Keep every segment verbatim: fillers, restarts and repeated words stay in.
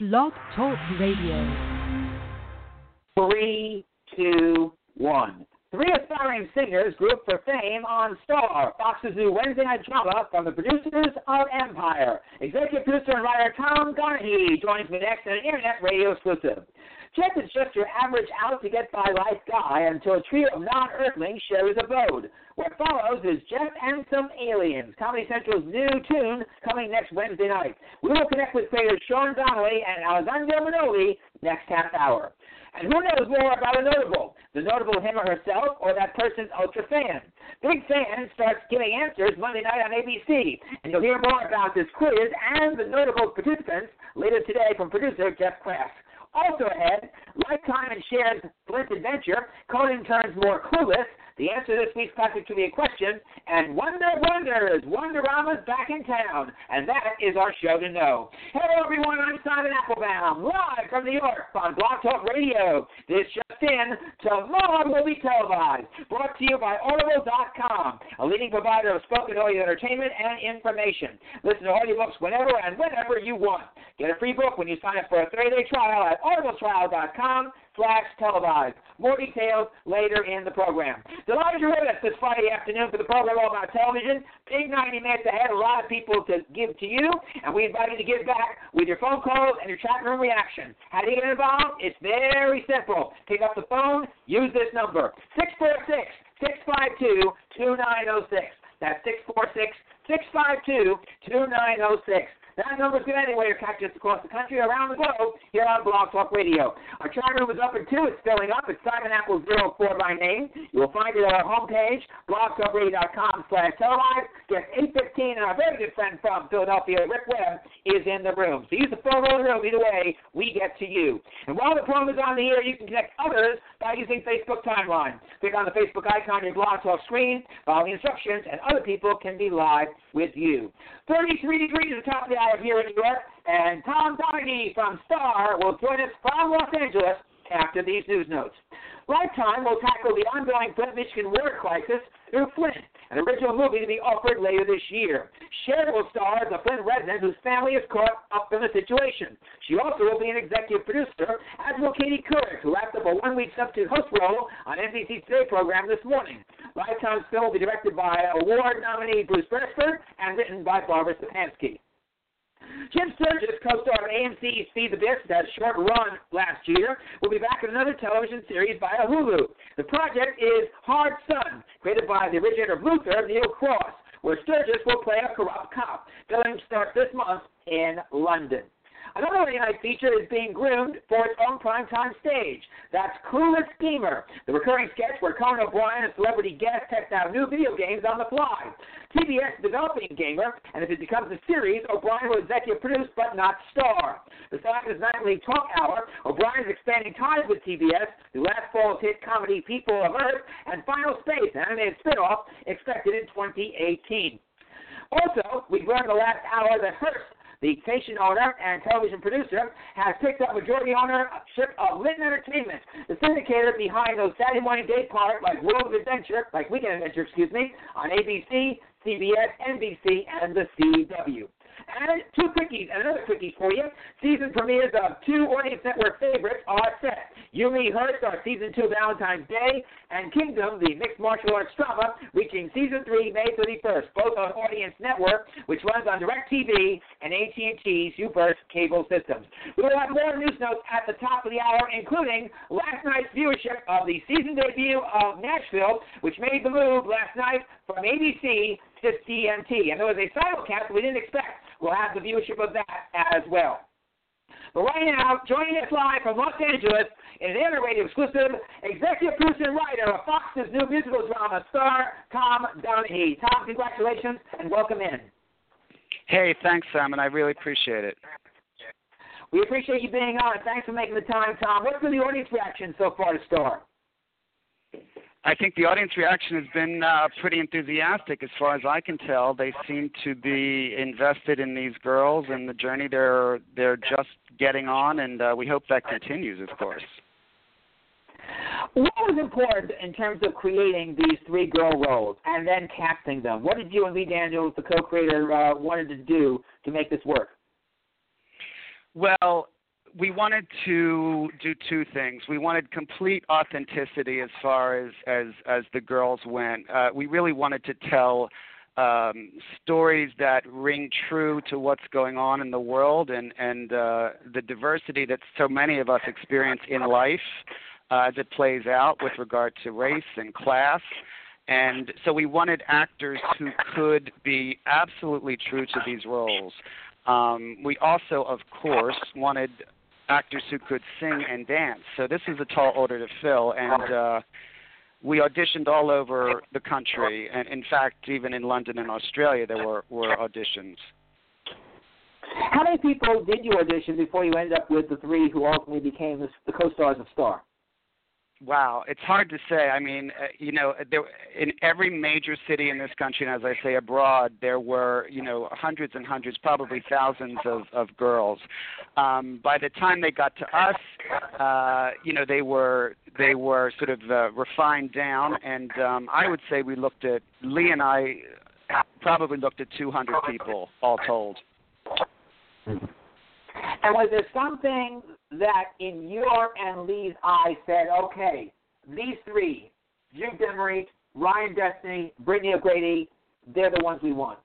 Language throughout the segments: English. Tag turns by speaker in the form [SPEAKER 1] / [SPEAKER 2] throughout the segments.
[SPEAKER 1] Blog Talk Radio.
[SPEAKER 2] Three, two, one. Three aspiring singers group for fame on Star, Fox's new Wednesday night drama from the producers of Empire. Executive producer and writer Tom Donahue joins me next in an internet radio exclusive. Jeff is just your average out-to-get-by-life guy until a trio of non-earthlings share his abode. What follows is Jeff and Some Aliens, Comedy Central's new tune, coming next Wednesday night. We will connect with creators Sean Donnelly and Alessandro Manoli next half hour. And who knows more about a notable? The notable him or herself, or that person's ultra fan? Big Fan starts giving answers Monday night on A B C, and you'll hear more about this quiz and the notable participants later today from producer Jeff Kraft. Also ahead, Lifetime and Cher's Flint adventure, Conan turns more clueless, the answer to this week's classic trivia question, and Wonder Wonders, Wonderama's back in town, and that is our show to know. Hello everyone, I'm Simon Applebaum, live from New York on Blog Talk Radio. This just in, tomorrow will be televised, brought to you by Audible dot com, a leading provider of spoken audio entertainment and information. Listen to audiobooks whenever and whenever you want. Get a free book when you sign up for a thirty-day trial at audible trial dot com slash televised. More details later in the program. Delighted you're with us this Friday afternoon for the program all about television. Big ninety minutes ahead, a lot of people to give to you, and we invite you to give back with your phone calls and your chat room reaction. How do you get involved? It's very simple. Pick up the phone, use this number, six four six, six five two, two nine zero six. That's six four six, six five two, two nine zero six. That number's good anyway to catch us across the country, around the globe, here on Blog Talk Radio. Our chat room is up at two. It's filling up. It's Simon Apple zero four by name. You will find it at our homepage, blog talk radio dot com slash televised. Guest eight fifteen, and our very good friend from Philadelphia, Rick Webb, is in the room. So use the phone or the room. Either way, we get to you. And while the program is on the air, you can connect others by using Facebook Timeline. Click on the Facebook icon on your Blog Talk screen, follow the instructions, and other people can be live with you. thirty-three degrees at the top of the hour here in New York, and Tom Donahue from Star will join us from Los Angeles after these news notes. Lifetime will tackle the ongoing Flint, Michigan water crisis through Flint, an original movie to be offered later this year. Cher will star as a Flint resident whose family is caught up in the situation. She also will be an executive producer, as will Katie Couric, who wrapped up a one-week substitute host role on N B C Today program this morning. Lifetime's film will be directed by award nominee Bruce Beresford and written by Barbara Stefanski. Jim Sturgis, co-star of A M C's Feed the Beast, had a short run last year, will be back in another television series via Hulu. The project is Hard Sun, created by the originator of Luther, Neil Cross, where Sturgis will play a corrupt cop. Filming starts this month in London. Another late night feature is being groomed for its own primetime stage. That's Clueless Schemer, the recurring sketch where Conan O'Brien and celebrity guests test out new video games on the fly. T B S is developing Gamer, and if it becomes a series, O'Brien will executive produce but not star. Besides his nightly talk hour, O'Brien is expanding ties with T B S through last fall's hit comedy People of Earth and Final Space, an animated spinoff expected in twenty eighteen. Also, we've learned the last hour that Hearst, the station owner and television producer, has picked up majority ownership of Linton Entertainment, the syndicator behind those Saturday morning day part like World of Adventure, like Weekend Adventure, excuse me, on A B C, C B S, N B C, and the C W. And two quickies, and another quickie for you. Season premieres of two Audience Network favorites are set. You Me Hearst, our Season two Valentine's Day, and Kingdom, the mixed martial arts drama, reaching Season three May thirty-first, both on Audience Network, which runs on DirecTV and A T and T's U-Burst cable systems. We will have more news notes at the top of the hour, including last night's viewership of the season debut of Nashville, which made the move last night from A B C to T N T. And there was a simulcast we didn't expect. We'll have the viewership of that as well. But right now, joining us live from Los Angeles in an internet radio exclusive, executive producer and writer of Fox's new musical drama, Star, Tom Donahue. Tom, congratulations and welcome in.
[SPEAKER 3] Hey, thanks, Simon. I really appreciate it.
[SPEAKER 2] We appreciate you being on. Thanks for making the time, Tom. What's been the audience reaction so far to Star?
[SPEAKER 3] I think the audience reaction has been uh, pretty enthusiastic as far as I can tell. They seem to be invested in these girls and the journey they're they're just getting on, and uh, we hope that continues, of course.
[SPEAKER 2] What was important in terms of creating these three girl roles and then casting them? What did you and Lee Daniels, the co-creator, uh, wanted to do to make this work?
[SPEAKER 3] Well, we wanted to do two things. We wanted complete authenticity as far as as, as the girls went. Uh, we really wanted to tell um, stories that ring true to what's going on in the world and and uh, the diversity that so many of us experience in life uh, as it plays out with regard to race and class. And so we wanted actors who could be absolutely true to these roles. Um, we also, of course, wanted actors who could sing and dance. So this is a tall order to fill, and uh, we auditioned all over the country. And in fact, even in London and Australia, there were, were auditions.
[SPEAKER 2] How many people did you audition before you ended up with the three who ultimately became the, the co-stars of Star?
[SPEAKER 3] Wow, it's hard to say. I mean, uh, you know, there, in every major city in this country, and as I say abroad, there were, you know, hundreds and hundreds, probably thousands of, of girls. Um, by the time they got to us, uh, you know, they were they were sort of uh, refined down, and um, I would say we looked at, Lee and I probably looked at two hundred people all told.
[SPEAKER 2] And was there something that in your and Lee's eyes said, okay, these three, Jude Demery, Ryan Destiny, Brittany O'Grady, they're the ones we want?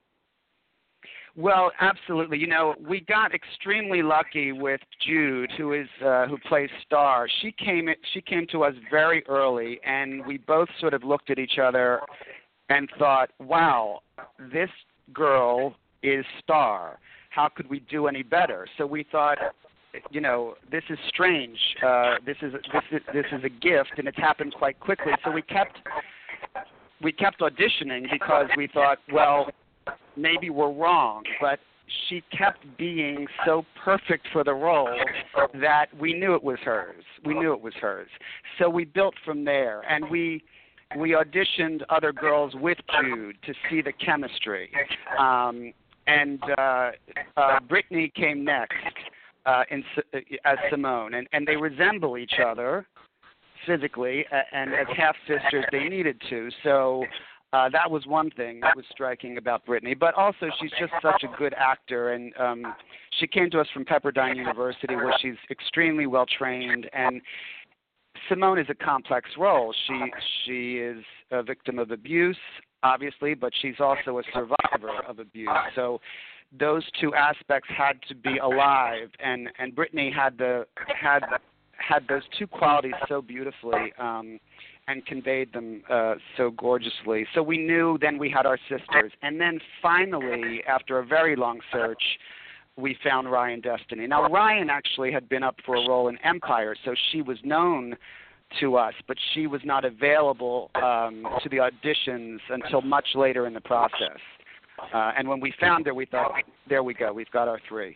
[SPEAKER 3] Well, absolutely. You know, we got extremely lucky with Jude, who is uh, who plays Star. She came she came to us very early, and we both sort of looked at each other and thought, wow, this girl is Star. How could we do any better? So we thought, you know, this is strange. Uh, this is this is this is a gift, and it's happened quite quickly. So we kept we kept auditioning because we thought, well, maybe we're wrong. But she kept being so perfect for the role that we knew it was hers. We knew it was hers. So we built from there, and we. We auditioned other girls with Jude to see the chemistry. Um, And uh, uh, Brittany came next uh, in, as Simone, and, and they resemble each other physically, and as half-sisters they needed to. So uh, that was one thing that was striking about Brittany. But also she's just such a good actor, and um, she came to us from Pepperdine University where she's extremely well-trained. And Simone is a complex role. She she is a victim of abuse, obviously, but she's also a survivor of abuse. So those two aspects had to be alive, and, and Brittany had the had had those two qualities so beautifully um, and conveyed them uh, so gorgeously. So we knew then we had our sisters, and then finally, after a very long search, we found Ryan Destiny. Now Ryan actually had been up for a role in Empire, so she was known to us, but she was not available um, to the auditions until much later in the process. Uh, and when we found her, we thought, there we go, we've got our three.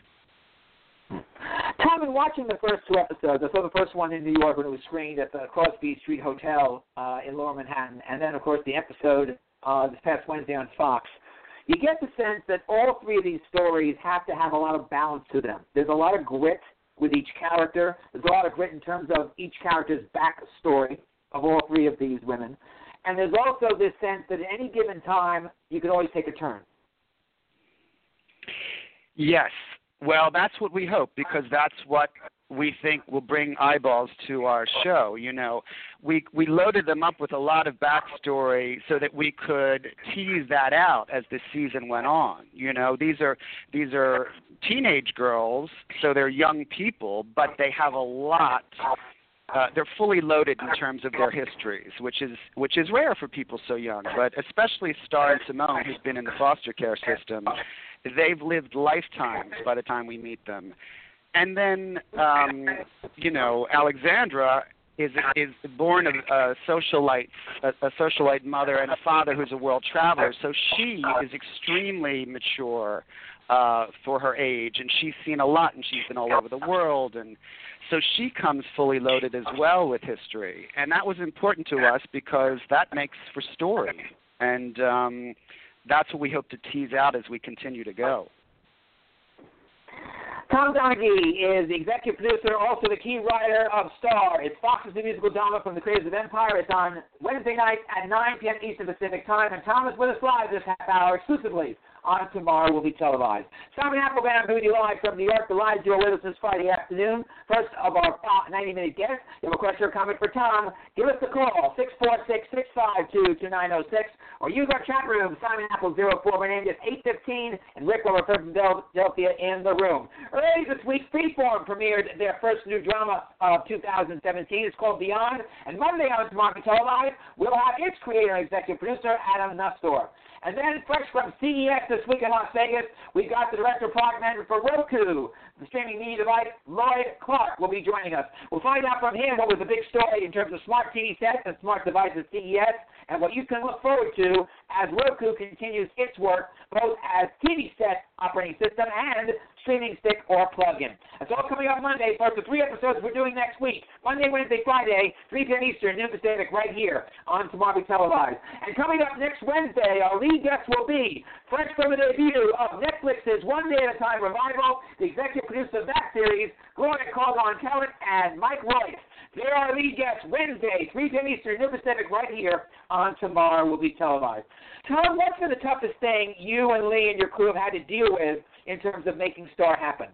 [SPEAKER 2] Tom, in watching the first two episodes, I saw the first one in New York when it was screened at the Crosby Street Hotel uh, in Lower Manhattan, and then, of course, the episode uh, this past Wednesday on Fox. You get the sense that all three of these stories have to have a lot of balance to them. There's a lot of grit with each character. There's a lot of grit in terms of each character's backstory of all three of these women. And there's also this sense that at any given time, you can always take a turn.
[SPEAKER 3] Yes. Well, that's what we hope, because that's what we think will bring eyeballs to our show. You know, we we loaded them up with a lot of backstory so that we could tease that out as the season went on. You know, these are these are teenage girls, so they're young people, but they have a lot. Uh, they're fully loaded in terms of their histories, which is which is rare for people so young. But especially Star and Simone, who's been in the foster care system, they've lived lifetimes by the time we meet them. And then, um, you know, Alexandra is is born of a socialite, a, a socialite mother and a father who's a world traveler. So she is extremely mature uh, for her age, and she's seen a lot, and she's been all over the world. And so she comes fully loaded as well with history. And that was important to us because that makes for story. And um, that's what we hope to tease out as we continue to go.
[SPEAKER 2] Tom Donaghy is the executive producer, also the key writer of Star. It's Fox's new musical drama from the creators of Empire. It's on Wednesday night at nine p.m. Eastern Pacific Time. And Tom is with us live this half hour exclusively on Tomorrow Will Be Televised. Simon Applebaum, who you live from New York. The live duo with us this Friday afternoon. First of our ninety-minute guests. You have a question or comment for Tom, give us a call, six four six, six five two, two nine zero six, or use our chat room, Simon Apple zero four. My name is eight fifteen, and Rick will refer from Philadelphia in the room. Early this week, Freeform premiered their first new drama of two thousand seventeen. It's called Beyond, and Monday on Tomorrow Will Be Televised, we'll have its creator and executive producer, Adam Nustor. And then, fresh from C E S this week in Las Vegas, we've got the director of product manager for Roku, the streaming media device, Lloyd Clark, will be joining us. We'll find out from him what was the big story in terms of smart T V sets and smart devices at C E S, and what you can look forward to as Roku continues its work, both as T V set operating system and streaming stick or plug-in. That's all coming up Monday, plus the three episodes we're doing next week. Monday, Wednesday, Friday, three p.m. Eastern, noon Pacific, right here on Tomorrow Will Be Televised. And coming up next Wednesday, our lead guest will be, fresh from the debut of Netflix's One Day at a Time revival, the executive producer of that series, Gloria Calgon-Kellett and Mike Royce. They're our lead guests Wednesday, three p.m. Eastern, noon Pacific, right here on Tomorrow Will Be Televised. Tom, what's been the toughest thing you and Lee and your crew have had to deal with in terms of making Star happen?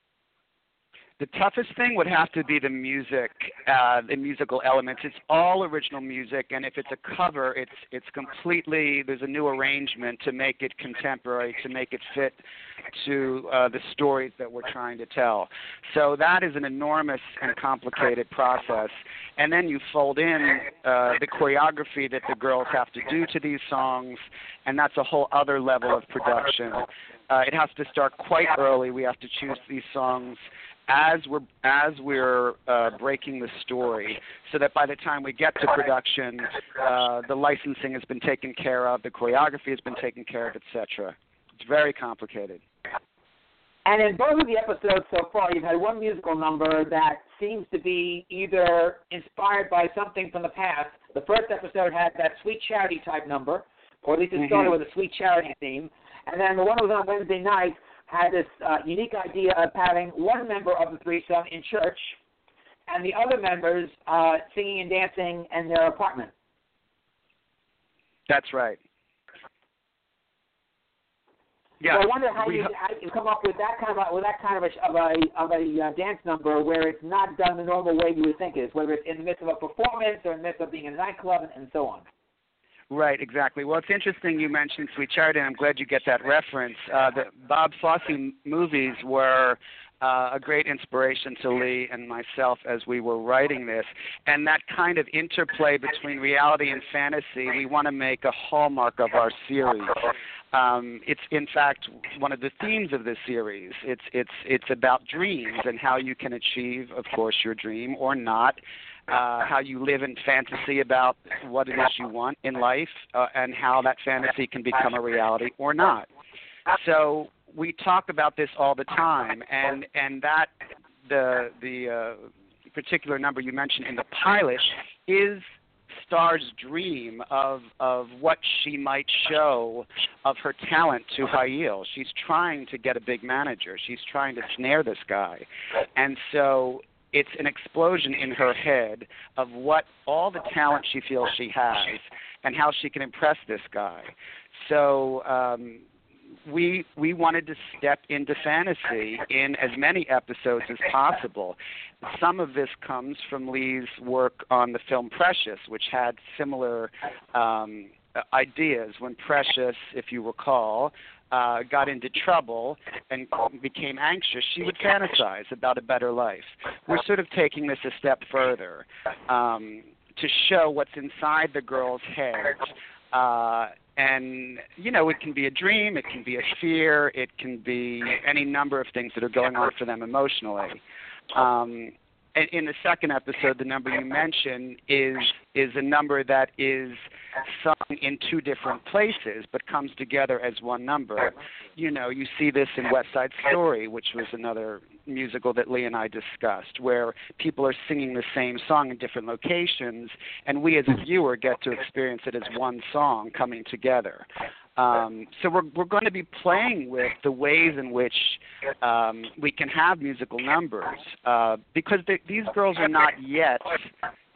[SPEAKER 3] The toughest thing would have to be the music, uh, the musical elements. It's all original music, and if it's a cover, it's it's completely, there's a new arrangement to make it contemporary, to make it fit to uh, the stories that we're trying to tell. So that is an enormous and complicated process. And then you fold in uh, the choreography that the girls have to do to these songs, and that's a whole other level of production. Uh, it has to start quite early. We have to choose these songs as we're as we're uh, breaking the story, so that by the time we get to production, uh, the licensing has been taken care of, the choreography has been taken care of, et cetera. It's very complicated.
[SPEAKER 2] And in both of the episodes so far, you've had one musical number that seems to be either inspired by something from the past. The first episode had that Sweet Charity type number, or at least it started mm-hmm. with a Sweet Charity theme. And then the one that was on Wednesday night had this uh, unique idea of having one member of the threesome in church and the other members uh, singing and dancing in their apartment.
[SPEAKER 3] That's right. Yeah.
[SPEAKER 2] So I wonder how you, how you come up with that kind of a, with that kind of a of a, of a uh, dance number where it's not done the normal way you would think it is, whether it's in the midst of a performance or in the midst of being in a nightclub and, and so on.
[SPEAKER 3] Right, exactly. Well, it's interesting you mentioned Sweet Charity, and I'm glad you get that reference. Uh, the Bob Fosse movies were uh, a great inspiration to Lee and myself as we were writing this. And that kind of interplay between reality and fantasy, we want to make a hallmark of our series. Um, it's, in fact, one of the themes of this series. It's, it's, it's about dreams and how you can achieve, of course, your dream or not. Uh, how you live in fantasy about what it is you want in life, uh, and how that fantasy can become a reality or not. So we talk about this all the time, and and that the the uh, particular number you mentioned in the pilot is Star's dream of of what she might show of her talent to Hayil. She's trying to get a big manager. She's trying to snare this guy, and so it's an explosion in her head of what all the talent she feels she has and how she can impress this guy. So um, we we wanted to step into fantasy in as many episodes as possible. Some of this comes from Lee's work on the film Precious, which had similar um, ideas. When Precious, if you recall, Uh, got into trouble and became anxious, she would fantasize about a better life. We're sort of taking this a step further um, to show what's inside the girl's head. Uh, and, you know, it can be a dream, it can be a fear, it can be any number of things that are going on for them emotionally. Um, and in the second episode, the number you mentioned is is a number that is sung in two different places but comes together as one number. You know, you see this in West Side Story, which was another musical that Lee and I discussed, where people are singing the same song in different locations, and we as a viewer get to experience it as one song coming together. Um, so we're we're going to be playing with the ways in which um, we can have musical numbers, uh, because they, these girls are not yet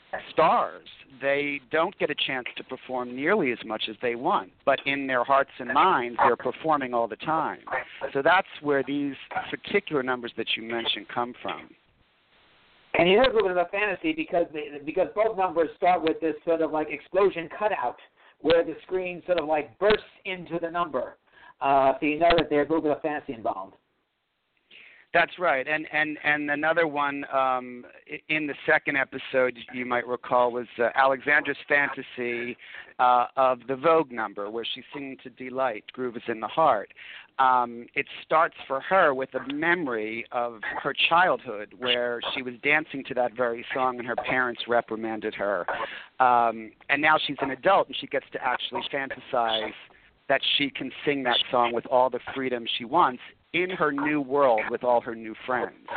[SPEAKER 3] stars. They don't get a chance to perform nearly as much as they want, but in their hearts and minds, they're performing all the time. So that's where these particular numbers that you mentioned come from.
[SPEAKER 2] And you know, a little bit of a fantasy because they, because both numbers start with this sort of like explosion cutout where the screen sort of like bursts into the number. Uh, so you know that there's a little bit of fantasy involved.
[SPEAKER 3] That's right, and and and another one um, in the second episode you might recall was uh, Alexandra's fantasy uh, of the Vogue number, where she's singing to Delight, "Groove is in the Heart." Um, it starts for her with a memory of her childhood, where she was dancing to that very song, and her parents reprimanded her. Um, and now she's an adult, and she gets to actually fantasize that she can sing that song with all the freedom she wants in her new world with all her new friends.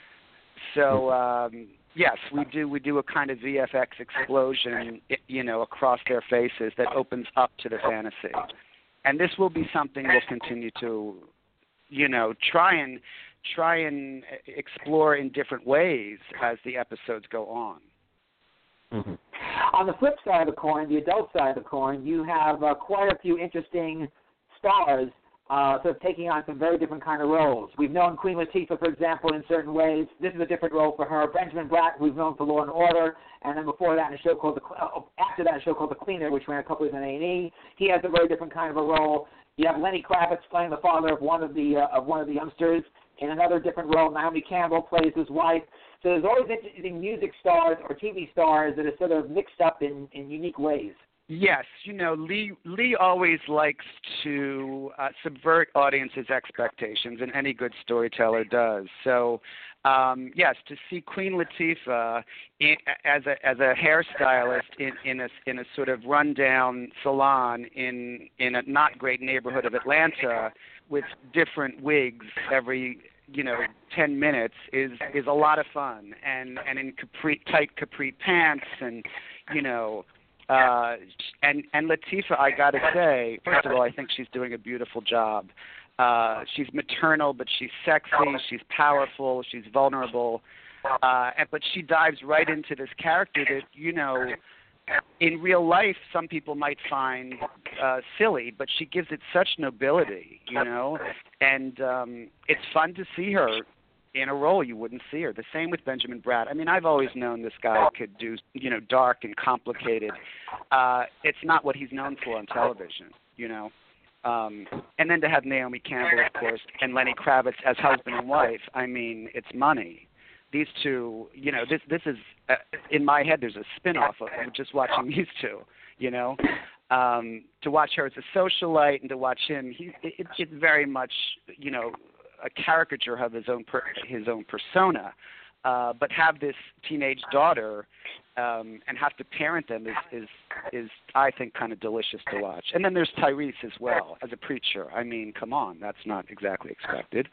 [SPEAKER 3] So um, yes, we do we do a kind of V F X explosion, you know, across their faces that opens up to the fantasy. And this will be something we'll continue to, you know, try and try and explore in different ways as the episodes go on.
[SPEAKER 2] Mm-hmm. On the flip side of the coin, the adult side of the coin, you have uh, quite a few interesting stars uh, sort of taking on some very different kind of roles. We've known Queen Latifah, for example, in certain ways. This is a different role for her. Benjamin Bratt, we've known for Law and Order, and then before that, in a show called the uh, after that, a show called The Cleaner, which ran a couple years on A and E. He has a very different kind of a role. You have Lenny Kravitz playing the father of one of the uh, of one of the youngsters in another different role. Naomi Campbell plays his wife. So there's always interesting music stars or T V stars that are sort of mixed up in, in unique ways.
[SPEAKER 3] Yes, you know, Lee Lee always likes to uh, subvert audiences' expectations, and any good storyteller does. So, um, yes, to see Queen Latifah in, as a as a hairstylist in, in a in a sort of rundown salon in in a not great neighborhood of Atlanta with different wigs every you know ten minutes is is a lot of fun, and and in capri tight capri pants, and you know. Uh, and and Latifah, I gotta say, first of all, I think she's doing a beautiful job. Uh, she's maternal, but she's sexy. She's powerful. She's vulnerable. Uh, and, but she dives right into this character that, you know, in real life, some people might find uh, silly, but she gives it such nobility, you know. And um, it's fun to see her in a role you wouldn't see her. The same with Benjamin Bratt. I mean, I've always known this guy could do, you know, dark and complicated. Uh, it's not what he's known for on television, you know. Um, and then to have Naomi Campbell, of course, and Lenny Kravitz as husband and wife, I mean, it's money. These two, you know, this this is, uh, in my head, there's a spin-off of just watching these two, you know. Um, to watch her as a socialite and to watch him, he, it, it's very much, you know, a caricature of his own per, his own persona, uh, but have this teenage daughter um, and have to parent them is, is is I think kind of delicious to watch. And then there's Tyrese as well as a preacher. I mean, come on, that's not exactly expected.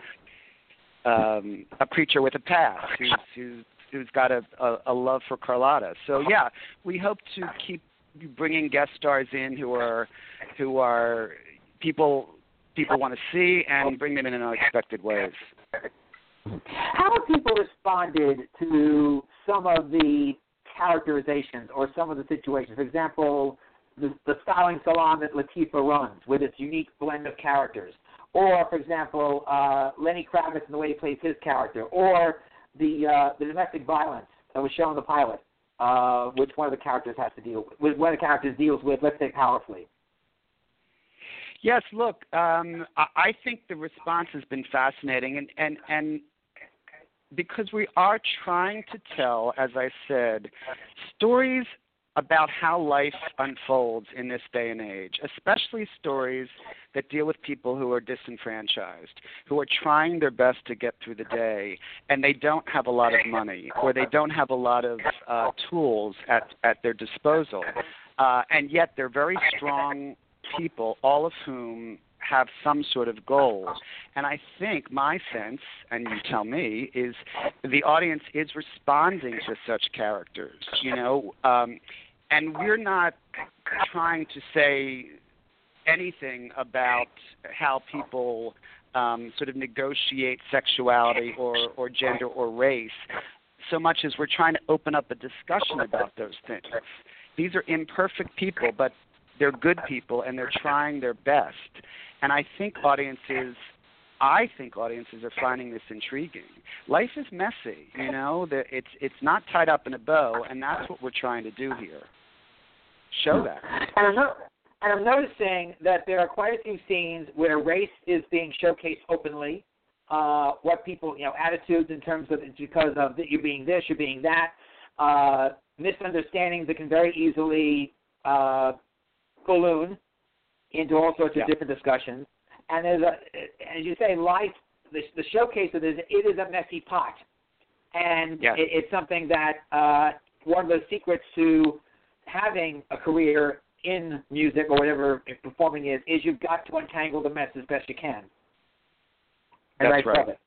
[SPEAKER 3] Um, a preacher with a past who's who's, who's got a, a, a love for Carlotta. So yeah, we hope to keep bringing guest stars in who are who are people. people want to see and bring them in in unexpected ways.
[SPEAKER 2] How have people responded to some of the characterizations or some of the situations? For example, the, the styling salon that Latifah runs with its unique blend of characters. Or, for example, uh, Lenny Kravitz and the way he plays his character. Or the uh, the domestic violence that was shown in the pilot, uh, which one of the characters has to deal with, one of the characters deals with, let's say, powerfully.
[SPEAKER 3] Yes, look, um, I think the response has been fascinating, and, and, and because we are trying to tell, as I said, stories about how life unfolds in this day and age, especially stories that deal with people who are disenfranchised, who are trying their best to get through the day, and they don't have a lot of money, or they don't have a lot of uh, tools at, at their disposal, uh, and yet they're very strong people, all of whom have some sort of goal. And I think my sense, and you tell me, is the audience is responding to such characters, you know, um, and we're not trying to say anything about how people um, sort of negotiate sexuality or, or gender or race so much as we're trying to open up a discussion about those things. These are imperfect people, but they're good people, and they're trying their best. And I think audiences, I think audiences are finding this intriguing. Life is messy, you know. It's it's not tied up in a bow, and that's what we're trying to do here. Show that.
[SPEAKER 2] And I'm, not, and I'm noticing that there are quite a few scenes where race is being showcased openly. Uh, what people, you know, attitudes in terms of it's because of you being this, you're being that. Uh, misunderstandings that can very easily uh, balloon into all sorts of
[SPEAKER 3] yeah.
[SPEAKER 2] different discussions. And there's a, as you say, life, the, the showcase of this, it is a messy pot. And
[SPEAKER 3] yes.
[SPEAKER 2] it, it's something that uh, one of the secrets to having a career in music or whatever performing is, is you've got to untangle the mess as best you can. And
[SPEAKER 3] That's
[SPEAKER 2] I
[SPEAKER 3] right.
[SPEAKER 2] love it.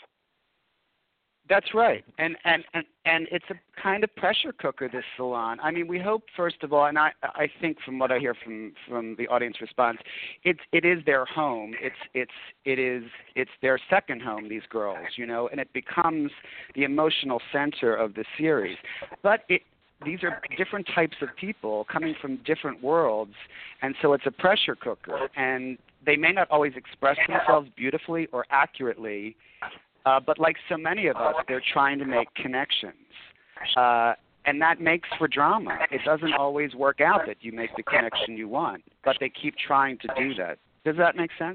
[SPEAKER 3] That's right, and, and and and it's a kind of pressure cooker, this salon. I mean, we hope, first of all, and I I think from what I hear from, from the audience response, it's it is their home. It's it's it is it's their second home. These girls, you know, and it becomes the emotional center of the series. But it these are different types of people coming from different worlds, and so it's a pressure cooker. And they may not always express themselves beautifully or accurately. Uh, but like so many of us, they're trying to make connections. Uh, and that makes for drama. It doesn't always work out that you make the connection you want, but they keep trying to do that. Does that make sense?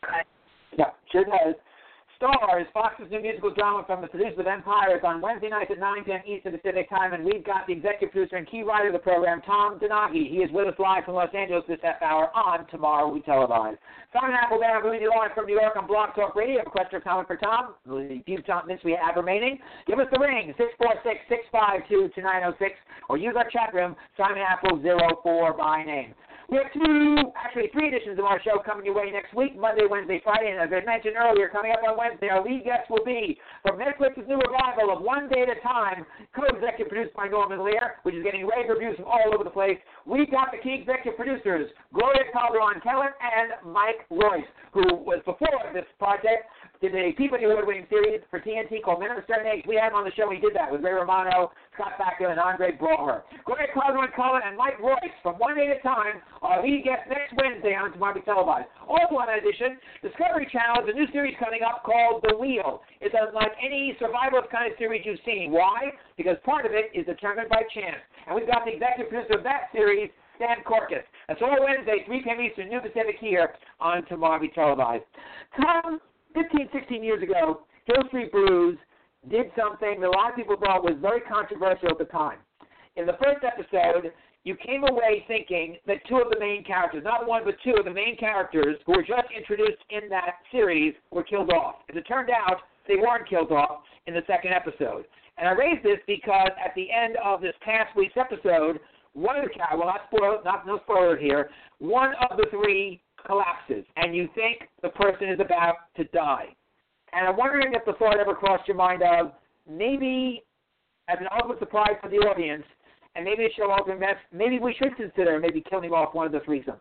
[SPEAKER 2] Yeah, sure does. Stars, Fox's new musical drama from the producers of Empire is on Wednesday nights at nine p.m. Eastern Pacific Time, and we've got the executive producer and key writer of the program, Tom Donaghy. He is with us live from Los Angeles this half hour on Tomorrow We Televise. Simon Applebaum, Rudy Lawrence from New York on Blog Talk Radio. Have a question or comment for Tom? The few minutes we have remaining. Give us the ring, six four six, six five two, two nine zero six, or use our chat room, Simon Apple zero four by name. We have two, actually three editions of our show coming your way next week, Monday, Wednesday, Friday. And as I mentioned earlier, coming up on Wednesday, our lead guest will be from Netflix's new revival of One Day at a Time, co-executive produced by Norman Lear, which is getting rave reviews from all over the place. We've got the key executive producers, Gloria Calderon-Kellett and Mike Royce, who was before this project, did a Peabody Award-winning series for T N T called Men of a Certain Age. We had him on the show. He did that with Ray Romano, Scott Bakula, and Andre Braugher. Gloria Calderon-Kellett and Mike Royce from One Day at a Time are lead guests next Wednesday on Tomorrow We Televise. Also on that edition, Discovery Channel has a new series coming up called The Wheel. It's unlike any survivalist kind of series you've seen. Why? Because part of it is determined by chance. And we've got the executive producer of that series, Stan Korkus. That's all Wednesday, three p.m. Eastern, New Pacific here on Tomorrow We Televise. Tom, fifteen, sixteen years ago, Hill Street Blues did something that a lot of people thought was very controversial at the time. In the first episode, you came away thinking that two of the main characters, not one but two of the main characters who were just introduced in that series were killed off. As it turned out, they weren't killed off in the second episode. And I raise this because at the end of this past week's episode, one of the characters, well, not spoil, not no spoiler here, one of the three collapses, and you think the person is about to die. And I'm wondering if the thought ever crossed your mind of maybe, as an ultimate surprise for the audience, and maybe a show ultimate mess, maybe we should consider maybe killing off one of the threesome.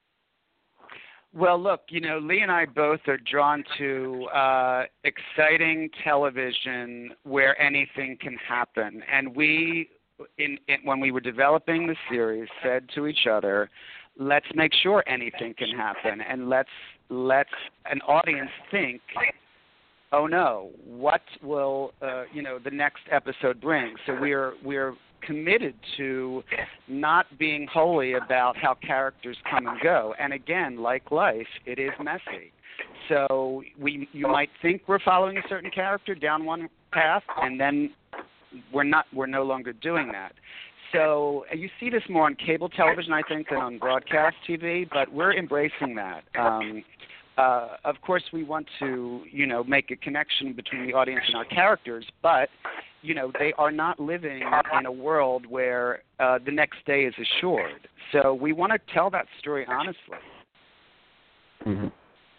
[SPEAKER 3] Well, look, you know, Lee and I both are drawn to uh, exciting television where anything can happen. And we, in, in, when we were developing the series, said to each other, let's make sure anything can happen, and let's let an audience think, oh no, what will uh, you know the next episode bring? So we're we're committed to not being holy about how characters come and go. And again, like life, it is messy. So we you might think we're following a certain character down one path, and then we're not. We're no longer doing that. So you see this more on cable television, I think, than on broadcast T V, but we're embracing that. Um, uh, of course, we want to, you know, make a connection between the audience and our characters, but, you know, they are not living in a world where uh, the next day is assured. So we want to tell that story honestly.
[SPEAKER 2] Mm-hmm.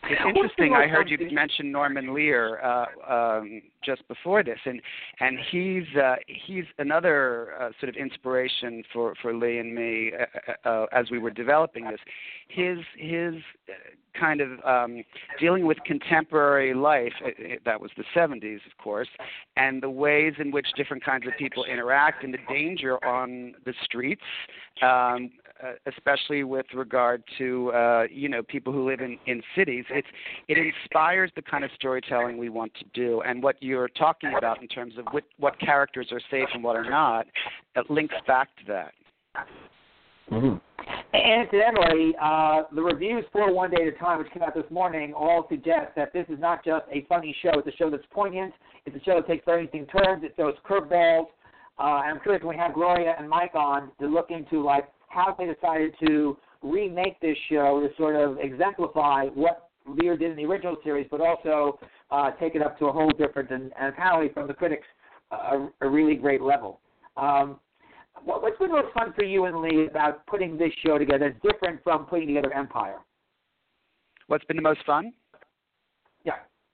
[SPEAKER 3] It's interesting. I heard you mention Norman Lear uh, um, just before this, and and he's uh, he's another uh, sort of inspiration for, for Lee and me uh, uh, as we were developing this. His his kind of um, dealing with contemporary life, it, that was the seventies, of course, and the ways in which different kinds of people interact and the danger on the streets, um, uh, especially with regard to, uh, you know, people who live in, in cities. It's, it inspires the kind of storytelling we want to do. And what you're talking about in terms of what, what characters are safe and what are not, it links back to that.
[SPEAKER 2] Mm-hmm. And incidentally, uh, the reviews for One Day at a Time, which came out this morning, all suggest that this is not just a funny show. It's a show that's poignant. It's a show that takes very interesting turns. It throws curveballs. Uh, and I'm curious when we have Gloria and Mike on to look into, like, how they decided to remake this show to sort of exemplify what Lear did in the original series, but also uh, take it up to a whole different, and, and apparently from the critics, uh, a, a really great level. Um, What's been most fun for you and Lee about putting this show together, different from putting together Empire?
[SPEAKER 3] What's been the most fun?
[SPEAKER 2] Yeah.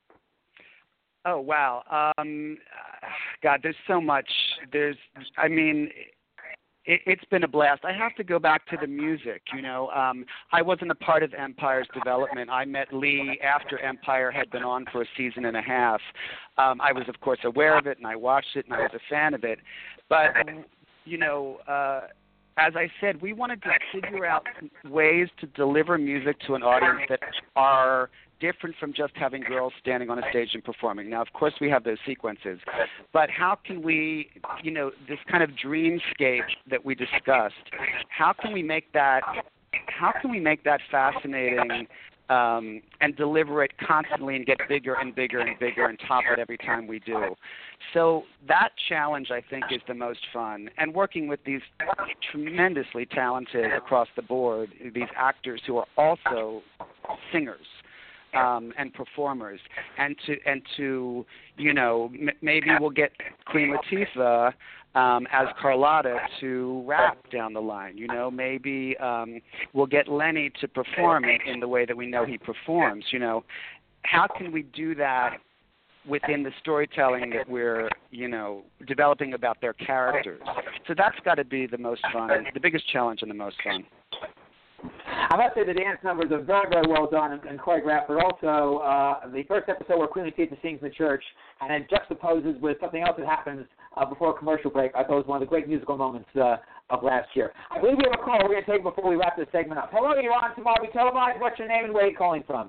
[SPEAKER 3] Oh, wow. Um, God, there's so much. There's, I mean, it, it's been a blast. I have to go back to the music, you know. Um, I wasn't a part of Empire's development. I met Lee after Empire had been on for a season and a half. Um, I was, of course, aware of it, and I watched it, and I was a fan of it. But you know, uh, as I said, we wanted to figure out ways to deliver music to an audience that are different from just having girls standing on a stage and performing. Now, of course, we have those sequences, but how can we, you know, this kind of dreamscape that we discussed, how can we make that, how can we make that fascinating um, and deliver it constantly and get bigger and bigger and bigger and top it every time we do? So that challenge, I think, is the most fun. And working with these tremendously talented across the board, these actors who are also singers um, and performers, and to and to you know m- maybe we'll get Queen Latifah um, as Carlotta to rap down the line. You know, maybe um, we'll get Lenny to perform in, in the way that we know he performs. You know, how can we do that within the storytelling that we're, you know, developing about their characters? So that's got to be the most fun, the biggest challenge and the most fun.
[SPEAKER 2] I must say the dance numbers are very, very well done and, and choreographed, but also uh, the first episode where Queen Latifah sings in the church and it juxtaposes with something else that happens uh, before a commercial break, I thought was one of the great musical moments uh, of last year. I believe we have a call we're going to take before we wrap this segment up. Hello, you're on Tomorrow We Televised. What's your name and where are you calling from?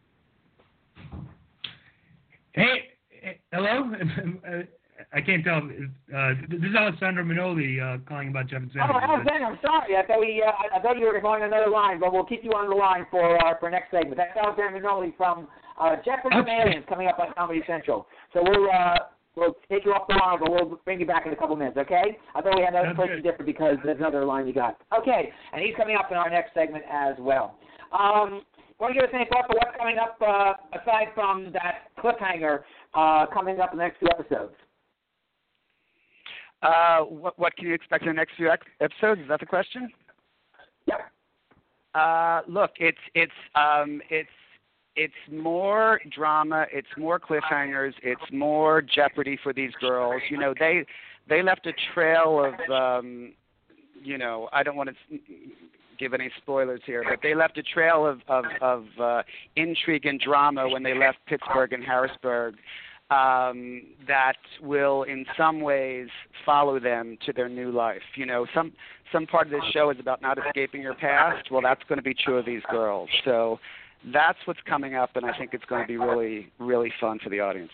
[SPEAKER 4] Hey, hello. I can't tell. Uh, this is Alessandro Minoli uh, calling about Jeff and Sam.
[SPEAKER 2] Oh, Alessandro, I'm sorry. I thought we, uh, I thought you were going on another line, but we'll keep you on the line for uh, for next segment. That's Alessandro Minoli from uh, Jeff and
[SPEAKER 4] okay.
[SPEAKER 2] Aliens coming up on Comedy Central. So we'll uh, we'll take you off the line, but we'll bring you back in a couple minutes. Okay? I thought we had another
[SPEAKER 4] That's
[SPEAKER 2] person
[SPEAKER 4] good.
[SPEAKER 2] different because there's another line you got. Okay, and he's coming up in our next segment as well. Um, want to give us any thoughts on what's coming up uh, aside from that cliffhanger uh, coming up in the next few episodes?
[SPEAKER 3] Uh, what, what can you expect in the next few ex- episodes? Is that the question?
[SPEAKER 2] Yep.
[SPEAKER 3] Uh, look, it's it's um, it's it's more drama. It's more cliffhangers. It's more jeopardy for these girls. You know, they they left a trail of um, you know, I don't want to give any spoilers here, but they left a trail of of, of uh, intrigue and drama when they left Pittsburgh and Harrisburg. Um, that will, in some ways, follow them to their new life. You know, some some part of this show is about not escaping your past. Well, that's going to be true of these girls. So that's what's coming up, and I think it's going to be really, really fun for the audience.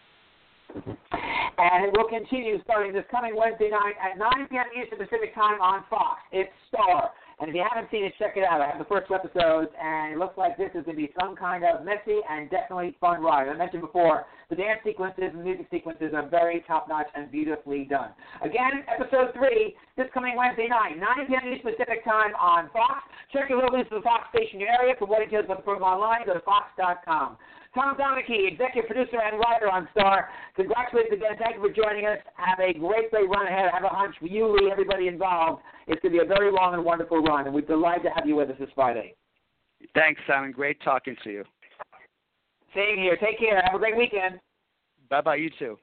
[SPEAKER 2] And it will continue starting this coming Wednesday night at nine p.m. Eastern Pacific Time on Fox. It's Star. And if you haven't seen it, check it out. I have the first two episodes, and it looks like this is going to be some kind of messy and definitely fun ride. I mentioned before, the dance sequences and music sequences are very top-notch and beautifully done. Again, episode three, this coming Wednesday night, nine p.m. Eastern Pacific Time on Fox. Check your logos for the Fox station in your area. For more details about the program online, go to fox dot com. Tom Donaghy, executive producer and writer on Star. Congratulations again. Thank you for joining us. Have a great, great run ahead. I have a hunch for you, Lee, everybody involved. It's going to be a very long and wonderful run, and we're delighted to have you with us this Friday.
[SPEAKER 3] Thanks, Simon. Great talking to you.
[SPEAKER 2] Same here. Take care. Have a great weekend.
[SPEAKER 3] Bye-bye, you too.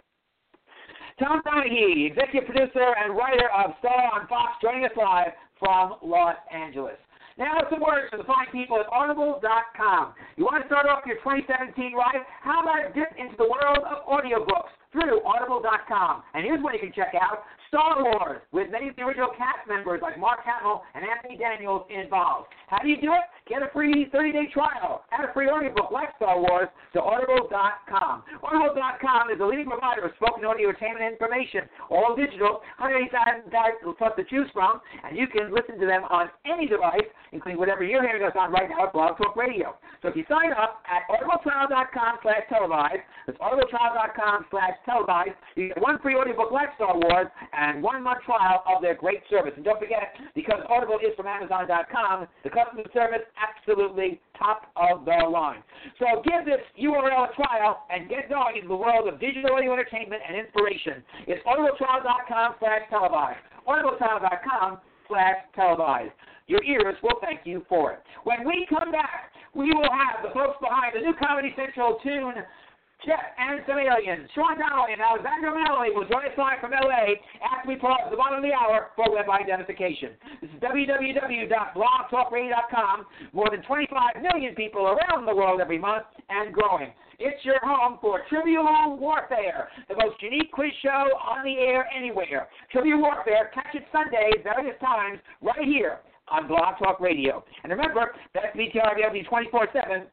[SPEAKER 2] Tom Donaghy, executive producer and writer of Star on Fox, joining us live from Los Angeles. Now some words for the fine people at Audible dot com. You want to start off your twenty seventeen ride? How about a dip into the world of audiobooks through Audible dot com? And here's what you can check out. Star Wars, with many of the original cast members like Mark Hamill and Anthony Daniels involved. How do you do it? Get a free thirty-day trial and a free audiobook like Star Wars to Audible dot com. Audible dot com is the leading provider of spoken audio entertainment information, all digital, one hundred eighty thousand titles plus to choose from, and you can listen to them on any device, including whatever you're hearing us on right now at Blog Talk Radio. So if you sign up at audible trial dot com slash televised, that's audible trial dot com slash televised, you get one free audiobook like Star Wars and one month trial of their great service. And don't forget, because Audible is from Amazon dot com, the customer service absolutely top of the line. So give this U R L a trial and get going into the world of digital audio entertainment and inspiration. It's audible trial dot com slash televised. audible trial dot com slash televised. Your ears will thank you for it. When we come back, we will have the folks behind the new Comedy Central tune, Jeff and some aliens. Sean Donnelly and Alexandra Manley will join us live from L A after we pause at the bottom of the hour for web identification. This is w w w dot blog talk radio dot com. More than twenty-five million people around the world every month and growing. It's your home for Trivial Warfare, the most unique quiz show on the air anywhere. Trivial Warfare, catch it Sundays, various times, right here on Blog Talk Radio. And remember, that's V T R available twenty-four seven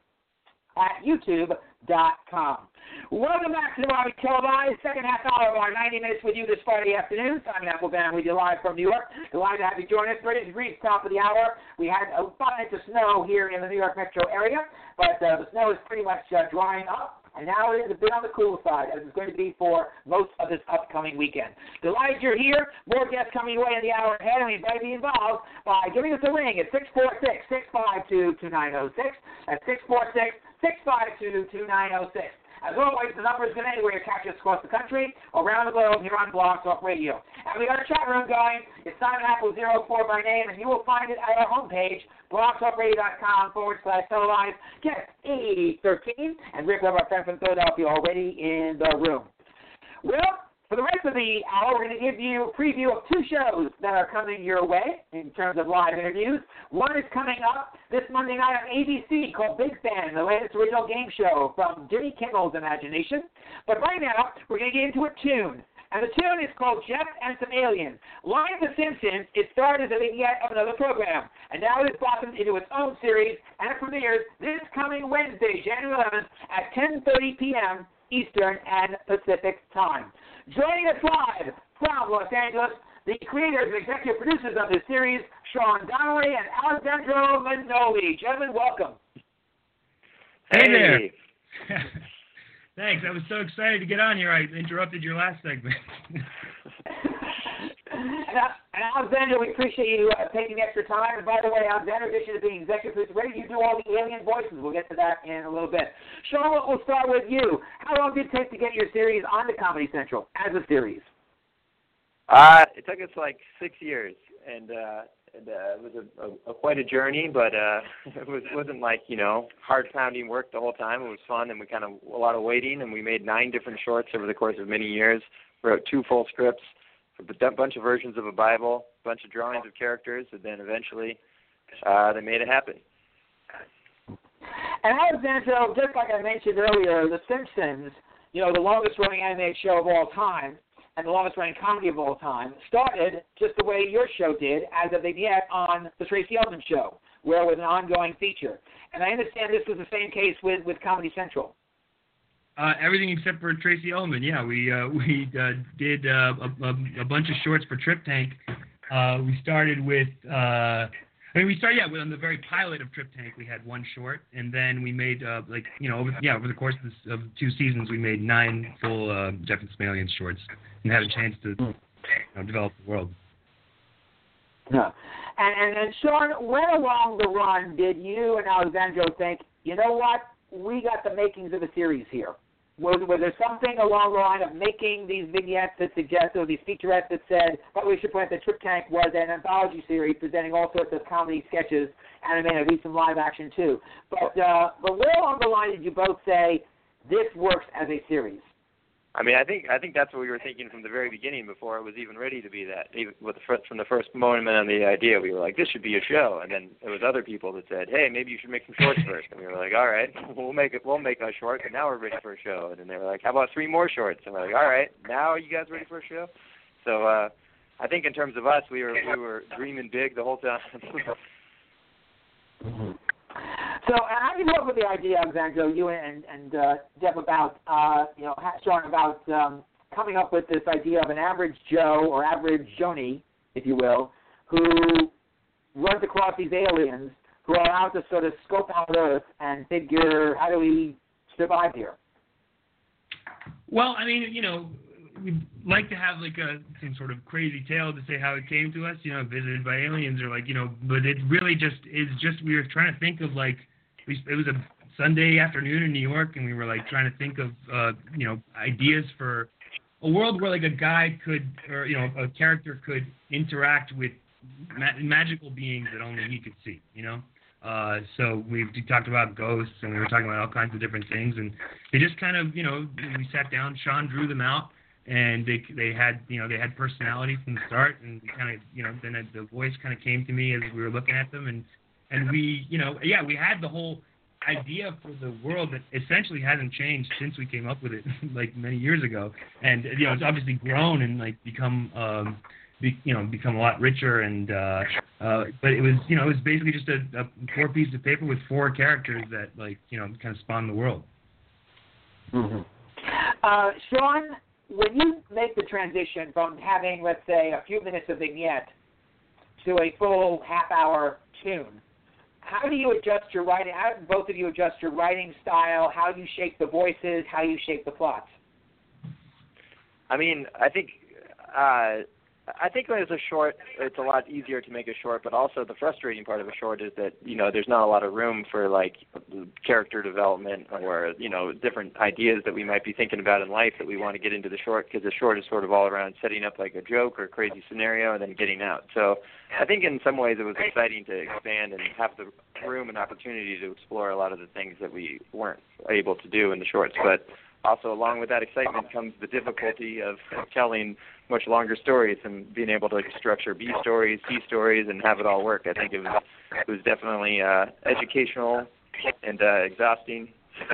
[SPEAKER 2] at youtube dot com. Welcome back to the Bobby Televised, second half hour of our ninety minutes with you this Friday afternoon. Simon Applebaum with you live from New York. Delighted to have you join us. thirty degrees, top of the hour. We had a five inches of snow here in the New York metro area, but uh, the snow is pretty much uh, drying up. And now it is a bit on the cool side, as it's going to be for most of this upcoming weekend. Delighted you're here. More guests coming your way in the hour ahead, and we invite you to be involved by giving us a ring at six four six, six five two, two nine zero six. That's six four six, six five two, two nine zero six. As always, the number is good anywhere you catch us across the country or around the globe here on Blog Talk Radio. And we got a chat room going. It's Simon Apple zero four by name, and you will find it at our homepage, blogtalkradio.com forward slash televised. Get eight thirteen, and Rick, we have our friend from Philadelphia already in the room. Well, for the rest of the hour, we're going to give you a preview of two shows that are coming your way in terms of live interviews. One is coming up this Monday night on A B C called Big Fan, the latest original game show from Jimmy Kimmel's imagination. But right now, we're going to get into a tune. And the tune is called Jeff and Some Aliens. Like The Simpsons, it started as a vignette of another program. And now it has blossomed into its own series, and it premieres this coming Wednesday, January eleventh, at ten thirty p.m. Eastern and Pacific time. Joining us live from Los Angeles, the creators and executive producers of this series, Sean Donnelly and Alessandro Manoli. Gentlemen, welcome.
[SPEAKER 4] Hey, hey there. Thanks. I was so excited to get on here, I interrupted your last segment.
[SPEAKER 2] And, uh, and Alexandra, we appreciate you uh, taking the extra time. And by the way, Alexandra, in addition to being executive producer, ready, you do all the alien voices. We'll get to that in a little bit. Sean, we'll start with you. How long did it take to get your series on the Comedy Central as a series?
[SPEAKER 5] Uh, it took us like six years, and, uh, and uh, it was a, a, a quite a journey, but uh, it was, wasn't like, you know, hard-pounding work the whole time. It was fun, and we kind of, a lot of waiting, and we made nine different shorts over the course of many years, wrote two full scripts, a bunch of versions of a Bible, a bunch of drawings of characters, and then eventually uh, they made it happen.
[SPEAKER 2] And Alexandro, just like I mentioned earlier, The Simpsons, you know, the longest-running animated show of all time and the longest-running comedy of all time, started just the way your show did, as a vignette on The Tracy Ullman Show, where it was an ongoing feature. And I understand this was the same case with, with Comedy Central.
[SPEAKER 4] Uh, everything except for Tracy Ullman. Yeah, we uh, we uh, did uh, a, a, a bunch of shorts for Trip Tank. Uh, we started with, uh, I mean, we started, yeah, on the very pilot of Trip Tank, we had one short, and then we made, uh, like, you know, over, yeah, over the course of, this, of two seasons, we made nine full uh, Jeff and Some Aliens shorts, and had a chance to, you know, develop the world.
[SPEAKER 2] Yeah. And, and, and Sean, when along the run did you and Alexandro think, you know what, we got the makings of a series here? was, was there something along the line of making these vignettes that suggested, or these featurettes that said, by the way, we should point out that Trip Tank was an anthology series presenting all sorts of comedy sketches, animated, at least some live action too. But, uh, but where along the line did you both say, this works as a series?
[SPEAKER 5] I mean, I think I think that's what we were thinking from the very beginning before it was even ready to be that. Even with the first, from the first moment on the idea, we were like, this should be a show. And then there was other people that said, hey, maybe you should make some shorts first. And we were like, all right, we'll make it. We'll make a short, and now we're ready for a show. And then they were like, how about three more shorts? And we're like, all right, now are you guys ready for a show? So uh, I think in terms of us, we were we were dreaming big the whole time.
[SPEAKER 2] Mm-hmm. So, how did you come up with the idea, Alexandro, you and, and uh, Deb, about, uh, you know, Sean, about um, coming up with this idea of an average Joe or average Joni, if you will, who runs across these aliens who are out to sort of scope out Earth and figure, how do we survive here?
[SPEAKER 4] Well, I mean, you know, we'd like to have like a some sort of crazy tale to say how it came to us, you know, visited by aliens or like, you know, but it really just is just we were trying to think of like, we, it was a Sunday afternoon in New York, and we were like trying to think of, uh, you know, ideas for a world where like a guy could, or, you know, a character could interact with ma- magical beings that only he could see, you know. Uh, so we talked about ghosts, and we were talking about all kinds of different things, and they just kind of, you know, we sat down, Sean drew them out, and they they had, you know, they had personality from the start, and we kind of, you know, then the voice kind of came to me as we were looking at them, and and we, you know, yeah, we had the whole idea for the world that essentially hasn't changed since we came up with it like many years ago, and you know, it's obviously grown and like become, um, be, you know, become a lot richer, and uh, uh, but it was, you know, it was basically just a, a four piece of paper with four characters that like, you know, kind of spawned the world.
[SPEAKER 2] Mm-hmm. Uh, Sean, when you make the transition from having, let's say, a few minutes of vignette to a full half-hour tune, how do you adjust your writing? How do both of you adjust your writing style? How do you shape the voices? How do you shape the plots?
[SPEAKER 5] I mean, I think uh, I think when it's a short, it's a lot easier to make a short. But also, the frustrating part of a short is that, you know, there's not a lot of room for like character development or, you know, different ideas that we might be thinking about in life that we want to get into the short, because the short is sort of all around setting up like a joke or a crazy scenario and then getting out. So I think in some ways it was exciting to expand and have the room and opportunity to explore a lot of the things that we weren't able to do in the shorts. But also, along with that excitement comes the difficulty of telling much longer stories and being able to structure B stories, C stories, and have it all work. I think it was it was definitely uh, educational and uh, exhausting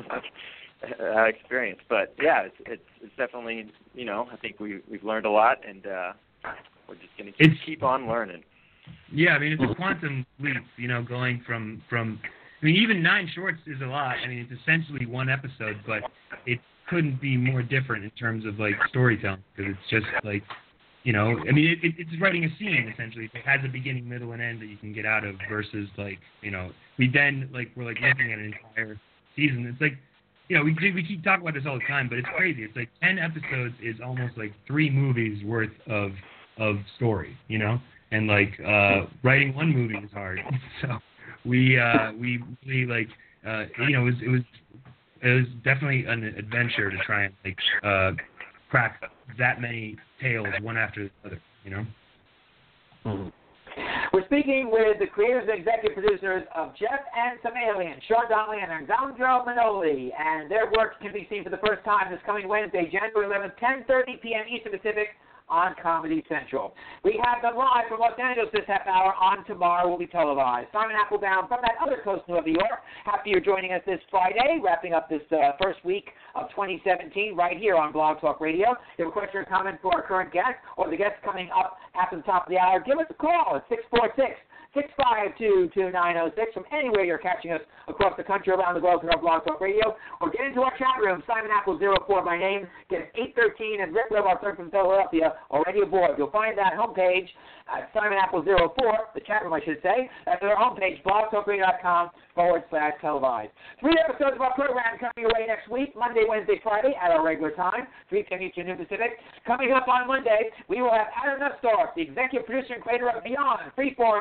[SPEAKER 5] uh, experience. But yeah, it's, it's it's definitely, you know, I think we we've learned a lot, and uh, we're just going to keep, keep on learning.
[SPEAKER 4] Yeah, I mean, it's a quantum leap, you know, going from from. I mean, even nine shorts is a lot. I mean, it's essentially one episode, but it couldn't be more different in terms of like storytelling, because it's just like, you know, I mean, it, it, it's writing a scene essentially. It has a beginning, middle, and end that you can get out of, versus like, you know, we then like we're like looking at an entire season. It's like, you know, we we keep talking about this all the time, but it's crazy. It's like ten episodes is almost like three movies worth of of story, you know, and like uh, writing one movie is hard. So we uh, we really like uh, you know, it was it was. It was definitely an adventure to try and like uh, crack that many tales one after the other, you know.
[SPEAKER 2] Mm-hmm. We're speaking with the creators and executive producers of Jeff and Some Aliens, Sean Donnelly and Alexandro Manoli, and their work can be seen for the first time this coming Wednesday, January eleventh, ten thirty p.m. Eastern Pacific, on Comedy Central. We have them live from Los Angeles this half hour. On tomorrow will be televised. Simon Applebaum from that other coast of New York. Happy you're joining us this Friday, wrapping up this uh, first week of twenty seventeen right here on Blog Talk Radio. If you have a question or comment for our current guest or the guest coming up after the top of the hour, give us a call at six four six, six five two, two nine zero six from anywhere you're catching us across the country, around the globe through our Blog Talk Radio, or get into our chat room, Simon Apple zero four by name, get eight thirteen, and Rick Love, our friend from Philadelphia, already aboard. You'll find that homepage at Simon Apple zero four, the chat room I should say, at their homepage, blogtalkradio.com forward slash televised. Three episodes of our program coming your way next week, Monday, Wednesday, Friday at our regular time, three p.m. Eastern Noon Pacific. Coming up on Monday, we will have Adam Nussdorf, the executive producer and creator of Beyond, Freeform's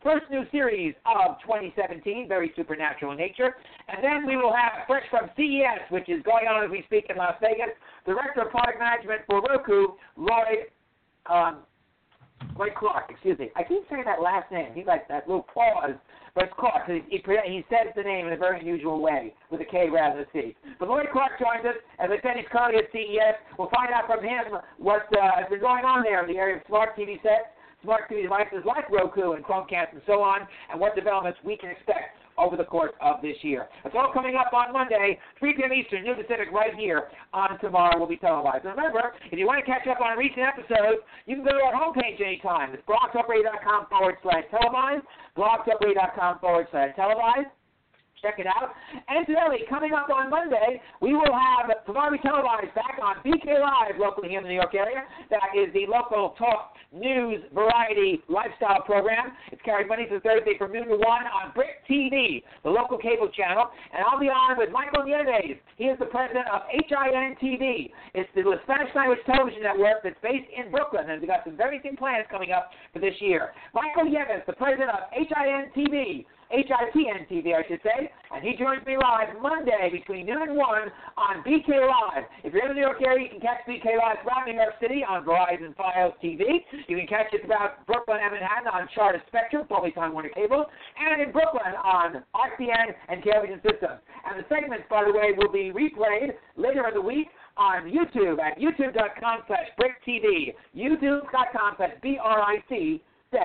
[SPEAKER 2] first new series of twenty seventeen, very supernatural in nature. And then we will have, fresh from C E S, which is going on as we speak in Las Vegas, Director of Product Management for Roku, Lloyd, um, Lloyd Clark, excuse me. I keep saying that last name. He like that little pause, but it's Clark. He, he, he says the name in a very unusual way, with a K rather than a C. But Lloyd Clark joins us. As I said, he's currently at C E S. We'll find out from him what uh, has been going on there in the area of smart T V sets, smart T V devices like Roku and Chromecast and so on, and what developments we can expect over the course of this year. It's all coming up on Monday, three p.m. Eastern, New Pacific, right here on Tomorrow Will Be Televised. And remember, if you want to catch up on recent episodes, you can go to our homepage anytime. It's blogtalkradio.com forward slash televised, blogtalkradio.com forward slash televised. Check it out. And incidentally, coming up on Monday, we will have Tomorrow Will Be Televised back on B K Live locally here in the New York area. That is the local talk, news, variety, lifestyle program. It's carried Monday through Thursday from noon to one on Brick T V, the local cable channel. And I'll be on with Michael Nieves. He is the president of H I N T V. It's the Spanish language television network that's based in Brooklyn, and we've got some very interesting plans coming up for this year. Michael Nieves, the president of H I N T V. H I T N T V, I should say, and he joins me live Monday between noon and one on B K Live. If you're in the New York area, you can catch B K Live throughout New York City on Verizon Fios T V. You can catch it throughout Brooklyn and Manhattan on Charter Spectrum, formerly Time Warner Cable, and in Brooklyn on R C N and Television Systems. And the segments, by the way, will be replayed later in the week on YouTube at youtube.com slash BrickTV, youtube.com slash B R I C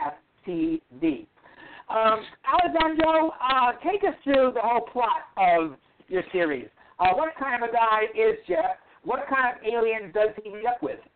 [SPEAKER 2] T V. Um, Alessandro, uh, take us through the whole plot of your series. Uh, what kind of a guy is Jeff? What kind of aliens does he meet up with?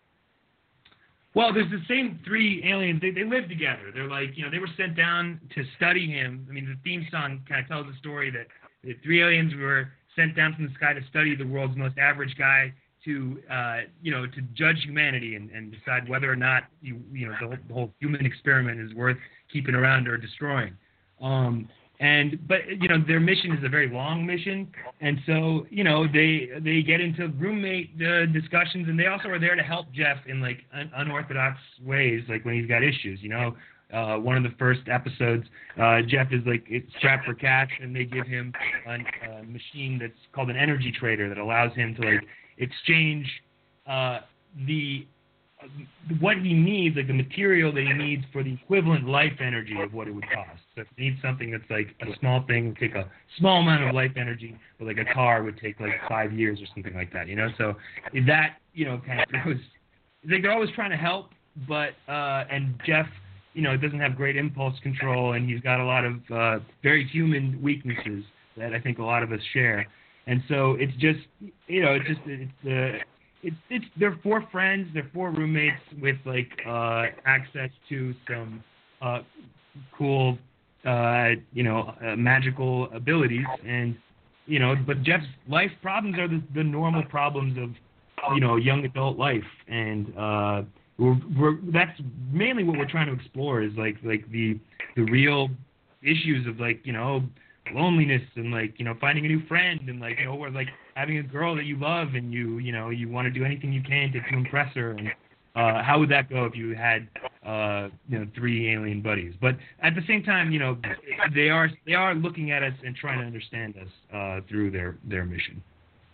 [SPEAKER 4] Well, there's the same three aliens. They, they live together. They're like, you know, they were sent down to study him. I mean, the theme song kind of tells the story that the three aliens were sent down from the sky to study the world's most average guy to, uh, you know, to judge humanity and, and decide whether or not, you, you know, the whole, the whole human experiment is worth keeping around or destroying. Um, and, but, you know, their mission is a very long mission. And so, you know, they, they get into roommate uh, discussions, and they also are there to help Jeff in like un- unorthodox ways, like when he's got issues, you know. Uh, one of the first episodes, uh, Jeff is like it's strapped for cash, and they give him a, a machine that's called an energy trader that allows him to like exchange uh, the what he needs, like the material that he needs for the equivalent life energy of what it would cost. So if he needs something that's like a small thing, would take a small amount of life energy, but like a car would take like five years or something like that, you know? So that, you know, kind of throws, like they're always trying to help, but, uh, and Jeff, you know, doesn't have great impulse control, and he's got a lot of uh, very human weaknesses that I think a lot of us share. And so it's just, you know, it's just, it's the, uh, It's it's they're four friends, they're four roommates with like uh, access to some uh, cool, uh, you know, uh, magical abilities, and you know, but Jeff's life problems are the, the normal problems of, you know, young adult life, and uh, we're, we're that's mainly what we're trying to explore is like like the the real issues of like, you know, loneliness and like, you know, finding a new friend and like, you know, or like having a girl that you love and you, you know, you want to do anything you can to, to impress her. And uh, how would that go if you had, uh, you know, three alien buddies? But at the same time, you know, they are they are looking at us and trying to understand us uh, through their, their mission.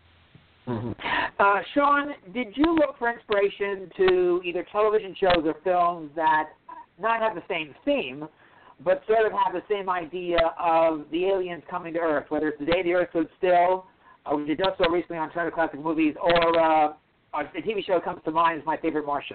[SPEAKER 2] Mm-hmm. Uh, Sean, did you look for inspiration to either television shows or films that not have the same theme, but sort of have the same idea of the aliens coming to Earth, whether it's The Day the Earth Stood Still, or which you just saw recently on Turner Classic Movies, or uh, a T V show that comes to mind is My Favorite Martian?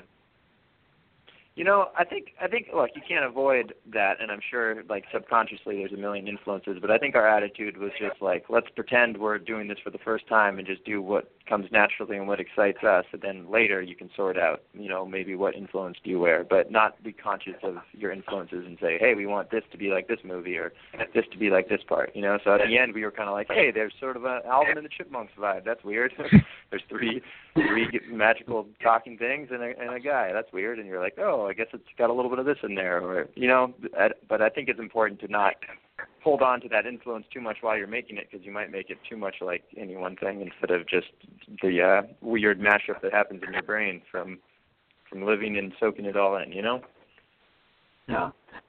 [SPEAKER 5] You know, I think I think look, you can't avoid that, and I'm sure like subconsciously there's a million influences, but I think our attitude was just like, let's pretend we're doing this for the first time and just do what comes naturally and what excites us, and then later you can sort out, you know, maybe what influence do you wear, but not be conscious of your influences and say, hey, we want this to be like this movie or this to be like this part, you know. So at the end we were kind of like, hey, there's sort of an Alvin and the Chipmunks vibe. That's weird. There's three three magical talking things and a, and a guy. That's weird. And you're like, oh, I guess it's got a little bit of this in there, or you know. But I think it's important to not hold on to that influence too much while you're making it, because you might make it too much like any one thing instead of just the uh, weird mashup that happens in your brain from from living and soaking it all in, you know.
[SPEAKER 2] Yeah.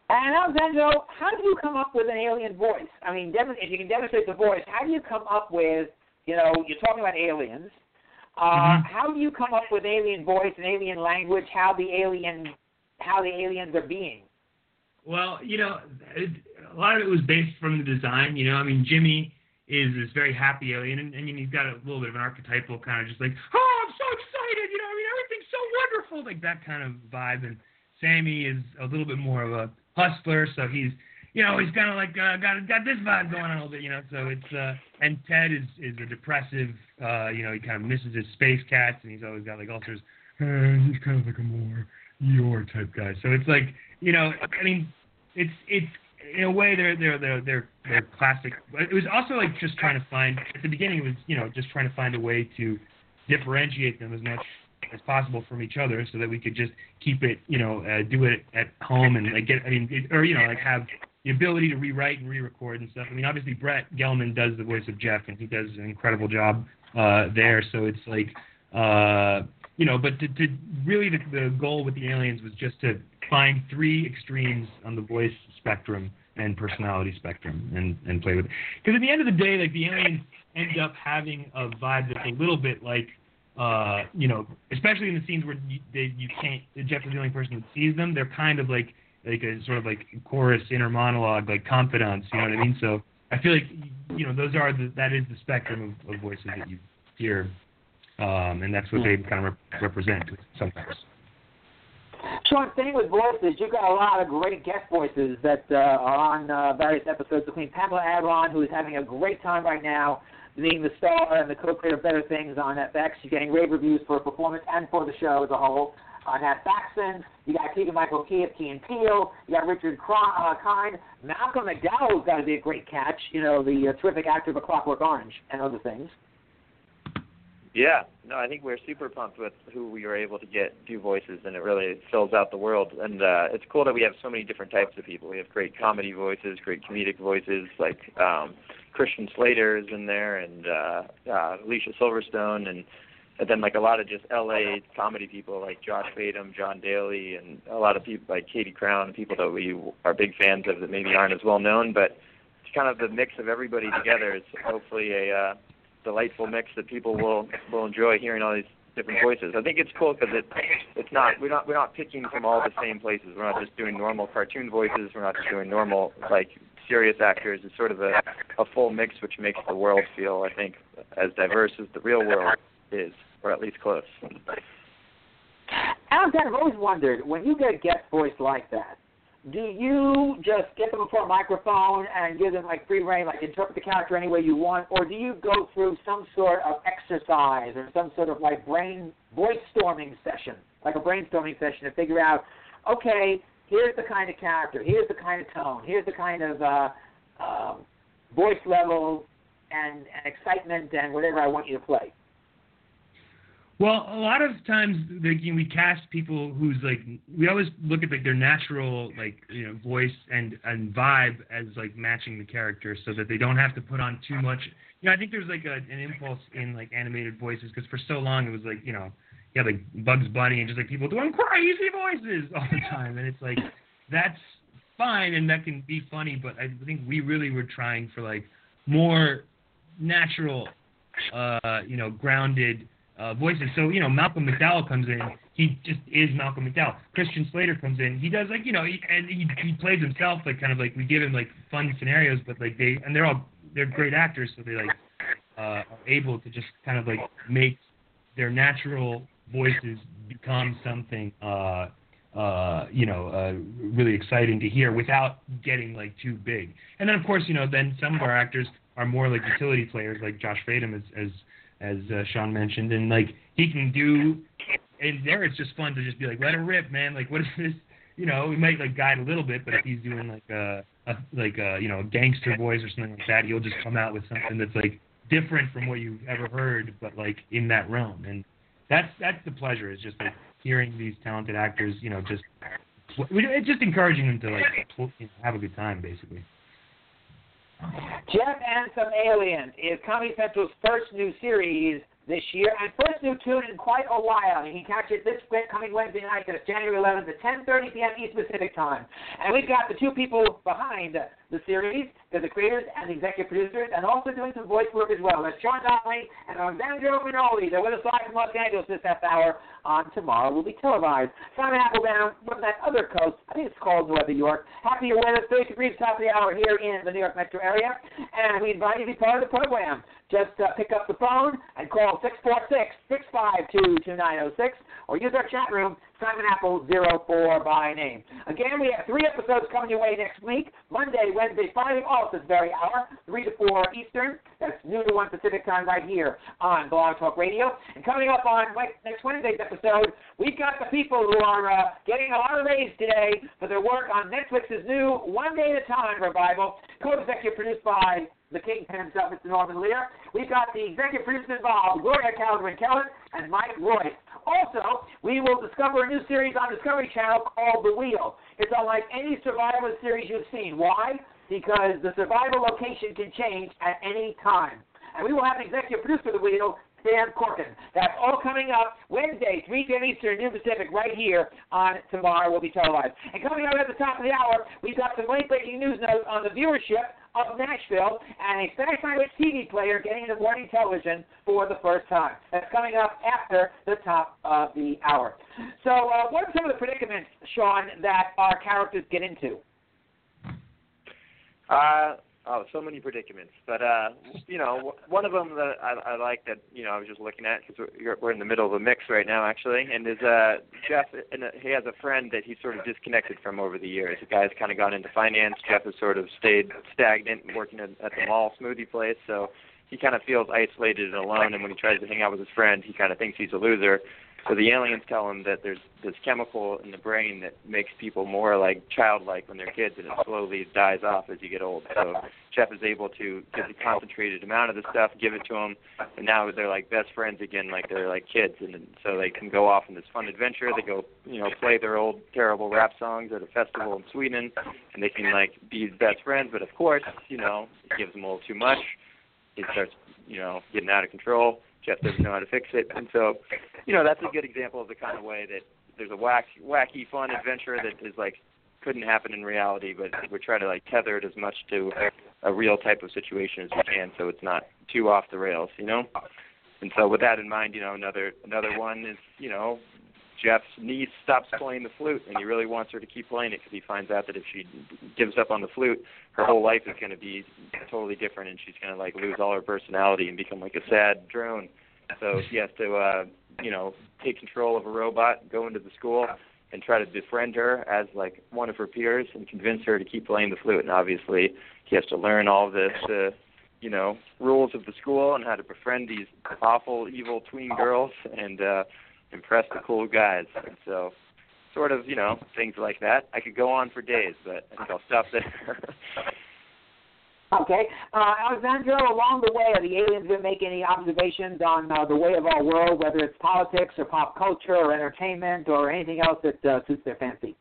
[SPEAKER 2] And Alexandro, how do you come up with an alien voice? I mean, dem- if you can demonstrate the voice, how do you come up with, you know, you're talking about aliens. Uh,
[SPEAKER 4] mm-hmm.
[SPEAKER 2] How do you come up with alien voice and alien language? How the alien, how the aliens are being?
[SPEAKER 4] Well, you know, it, a lot of it was based from the design. You know, I mean, Jimmy is this very happy alien, and, and he's got a little bit of an archetypal kind of just like, oh, I'm so excited. You know, I mean, everything's so wonderful, like that kind of vibe. And Sammy is a little bit more of a hustler, so he's, you know, he's kind of like uh, got got this vibe going on a little bit, you know. So it's uh, and Ted is is a depressive, uh, you know, he kind of misses his space cats, and he's always got like ulcers. And he's kind of like a more Eeyore type guy. So it's like, you know, I mean, it's it's in a way they're they're they're they're, they're classic. But it was also like just trying to find at the beginning. It was, you know, just trying to find a way to differentiate them as much as possible from each other, so that we could just keep it, you know, uh, do it at home and like get, I mean, it, or you know, like have the ability to rewrite and re-record and stuff. I mean, obviously Brett Gelman does the voice of Jeff, and he does an incredible job uh, there. So it's like, uh, you know, but to, to really the, the goal with the aliens was just to find three extremes on the voice spectrum and personality spectrum and, and play with it. Because at the end of the day, like the aliens end up having a vibe that's a little bit like, uh, you know, especially in the scenes where you, they, you can't, Jeff is the only person that sees them. They're kind of like, like a sort of like chorus inner monologue, like confidants, you know what I mean? So I feel like, you know, those are the, that is the spectrum of, of voices that you hear. Um, and that's what they kind of rep- represent sometimes.
[SPEAKER 2] Sean, staying with voices, you've got a lot of great guest voices that uh, are on uh, various episodes, between Pamela Adlon, who is having a great time right now, being the star and the co-creator of Better Things on F X. She's getting rave reviews for her performance and for the show as a whole. Uh, Nat Faxon, you got Keegan-Michael Key of Key and Peele, you got Richard Cron- uh, Kind. Malcolm McDowell's got to be a great catch, you know, the uh, terrific actor of A Clockwork Orange and other things.
[SPEAKER 5] Yeah, no, I think we're super pumped with who we were able to get do voices, and it really fills out the world. And uh, it's cool that we have so many different types of people. We have great comedy voices, great comedic voices, like um, Christian Slater is in there, and uh, uh, Alicia Silverstone, and, and then like a lot of just L A comedy people like Josh Fadem, John Daly, and a lot of people like Katie Crown, people that we are big fans of that maybe aren't as well known. But it's kind of the mix of everybody together. It's hopefully a uh, delightful mix that people will will enjoy hearing all these different voices. I think it's cool because it it's not we're not we're not picking from all the same places. We're not just doing normal cartoon voices. We're not just doing normal like serious actors. It's sort of a a full mix, which makes the world feel, I think, as diverse as the real world is, or at least close.
[SPEAKER 2] Alex, I've always wondered, when you get a guest voice like that, do you just get them before a microphone and give them like free reign, like interpret the character any way you want, or do you go through some sort of exercise or some sort of like brain voice storming session, like a brainstorming session to figure out, okay, here's the kind of character, here's the kind of tone, here's the kind of uh, uh, voice level and, and excitement and whatever I want you to play?
[SPEAKER 4] Well, a lot of times like, you know, we cast people who's like, we always look at like their natural like, you know, voice and, and vibe as like matching the character, so that they don't have to put on too much. You know, I think there's like a, an impulse in like animated voices, because for so long it was like, you know, you had like Bugs Bunny and just like people doing crazy voices all the time, and it's like, that's fine and that can be funny, but I think we really were trying for like more natural, uh, you know, grounded Uh, voices. So, you know, Malcolm McDowell comes in, he just is Malcolm McDowell. Christian Slater comes in, he does like, you know, he, and he, he plays himself, like kind of like, we give him like fun scenarios, but like they, and they're all, they're great actors, so they like uh, are able to just kind of like make their natural voices become something, uh, uh, you know, uh, really exciting to hear without getting like too big. And then of course, you know, then some of our actors are more like utility players, like Josh Fadem as, as as uh, Sean mentioned, and like he can do, and there it's just fun to just be like, let it rip, man. Like, what is this? You know, we might like guide a little bit, but if he's doing like a, a like a you know a gangster voice or something like that, he'll just come out with something that's like different from what you've ever heard, but like in that realm. And that's that's the pleasure, is just like hearing these talented actors, you know, just it's just encouraging them to like you know, have a good time, basically.
[SPEAKER 2] Jeff and Some Aliens is Comedy Central's first new series this year, and first new tune in quite a while. You can catch it this coming Wednesday night, that's January eleventh at ten thirty p.m. East Pacific Time. And we've got the two people behind the series. They're the creators and the executive producers, and also doing some voice work as well. That's Sean Donnelly and Alexandro Minoli. They're with us live from Los Angeles this half hour on Tomorrow Will Be Televised. Simon Applebaum from that other coast, I think it's called Northern York. Happy you're with us, thirty degrees top of the hour here in the New York metro area. And we invite you to be part of the program. Just uh, pick up the phone and call six four six, six five two, two nine zero six or use our chat room, Simon Apple zero four by name. Again, we have three episodes coming your way next week, Monday, Wednesday, Friday, all at this very hour, three to four Eastern. That's noon to one Pacific Time right here on Blog Talk Radio. And coming up on next Wednesday's episode, we've got the people who are uh, getting a lot of raise today for their work on Netflix's new One Day at a Time revival, co-executive produced by the Kingpin himself, Mister Norman Lear. We've got the executive producers involved, Gloria Calderon-Kellett and Mike Royce. Also, we will discover a new series on Discovery Channel called The Wheel. It's unlike any survival series you've seen. Why? Because the survival location can change at any time. And we will have an executive producer of The Wheel, Sam Corkin. That's all coming up Wednesday, three p.m. Eastern, noon Pacific, right here on Tomorrow Will Be Televised. And coming up at the top of the hour, we've got some late-breaking news notes on the viewership of Nashville and a Spanish language T V player getting into morning television for the first time. That's coming up after the top of the hour. So uh, what are some of the predicaments, Sean, that our characters get into?
[SPEAKER 5] Uh, oh, so many predicaments. But, uh, you know, one of them that I, I like that, you know, I was just looking at, because we're, we're in the middle of a mix right now, actually, and is uh, Jeff, and he has a friend that he's sort of disconnected from over the years. The guy's kind of gone into finance. Jeff has sort of stayed stagnant working at, at the mall smoothie place, so he kind of feels isolated and alone, and when he tries to hang out with his friend, he kind of thinks he's a loser. So the aliens tell him that there's this chemical in the brain that makes people more like childlike when they're kids, and it slowly dies off as you get old. So Jeff is able to get the concentrated amount of the stuff, give it to him, and now they're like best friends again, like they're like kids. And so they can go off on this fun adventure. They go, you know, play their old terrible rap songs at a festival in Sweden, and they can like be best friends. But of course, you know, it gives them a little too much. It starts, you know, getting out of control. Jeff doesn't know how to fix it. And so, you know, that's a good example of the kind of way that there's a whack, wacky, fun adventure that is like couldn't happen in reality, but we're trying to like tether it as much to a real type of situation as we can, so it's not too off the rails, you know. And so, with that in mind, you know, another another one is, you know, Jeff's niece stops playing the flute, and he really wants her to keep playing it because he finds out that if she gives up on the flute, her whole life is going to be totally different, and she's going to like lose all her personality and become like a sad drone. So he has to, uh, you know, take control of a robot, go into the school, and try to befriend her as like one of her peers and convince her to keep playing the flute. And obviously, he has to learn all this, uh, you know, rules of the school and how to befriend these awful, evil tween girls and uh, impress the cool guys. And so, sort of, you know, things like that. I could go on for days, but I think I'll stop there.
[SPEAKER 2] Okay. Uh, Alexandro, along the way, are the aliens going to make any observations on uh, the way of our world, whether it's politics or pop culture or entertainment or anything else that uh, suits their fancy?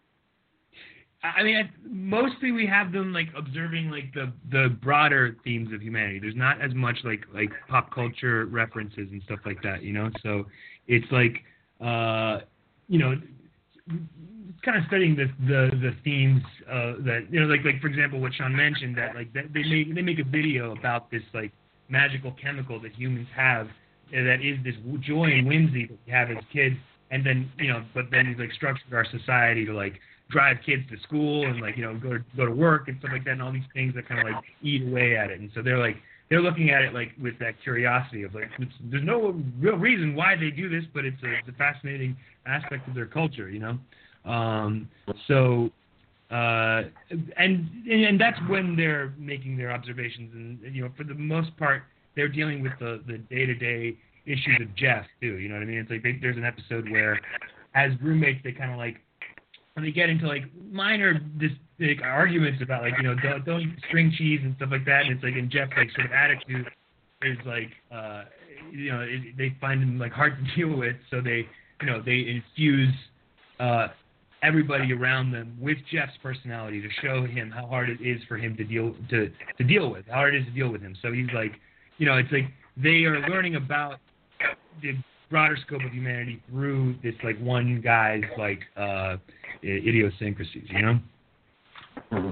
[SPEAKER 4] I mean, I, mostly we have them like observing like the, the broader themes of humanity. There's not as much like like pop culture references and stuff like that, you know. So it's like, uh, you know, kind of studying the the, the themes uh, that, you know, like like for example what Sean mentioned, that like that they make they make a video about this like magical chemical that humans have, that is this joy and whimsy that we have as kids, and then, you know, but then he's like structured our society to like drive kids to school and like, you know, go to go to work and stuff like that, and all these things that kind of like eat away at it. And so they're like they're looking at it like with that curiosity of like, it's, there's no real reason why they do this, but it's a, it's a fascinating aspect of their culture, you know. Um, so, uh, and and that's when they're making their observations, and, you know, for the most part, they're dealing with the, the day-to-day issues of Jeff too. You know what I mean? It's like they, there's an episode where, as roommates, they kind of like, when they get into like minor dis, like, arguments about like, you know, don't, don't eat string cheese and stuff like that, and it's like, in Jeff's like sort of attitude is like, uh, you know, it, they find him like hard to deal with, so they, you know, they infuse uh, everybody around them with Jeff's personality to show him how hard it is for him to deal to to deal with, how hard it is to deal with him. So he's like, you know, it's like they are learning about the broader scope of humanity through this like one guy's like uh, idiosyncrasies, you know.
[SPEAKER 2] Mm-hmm.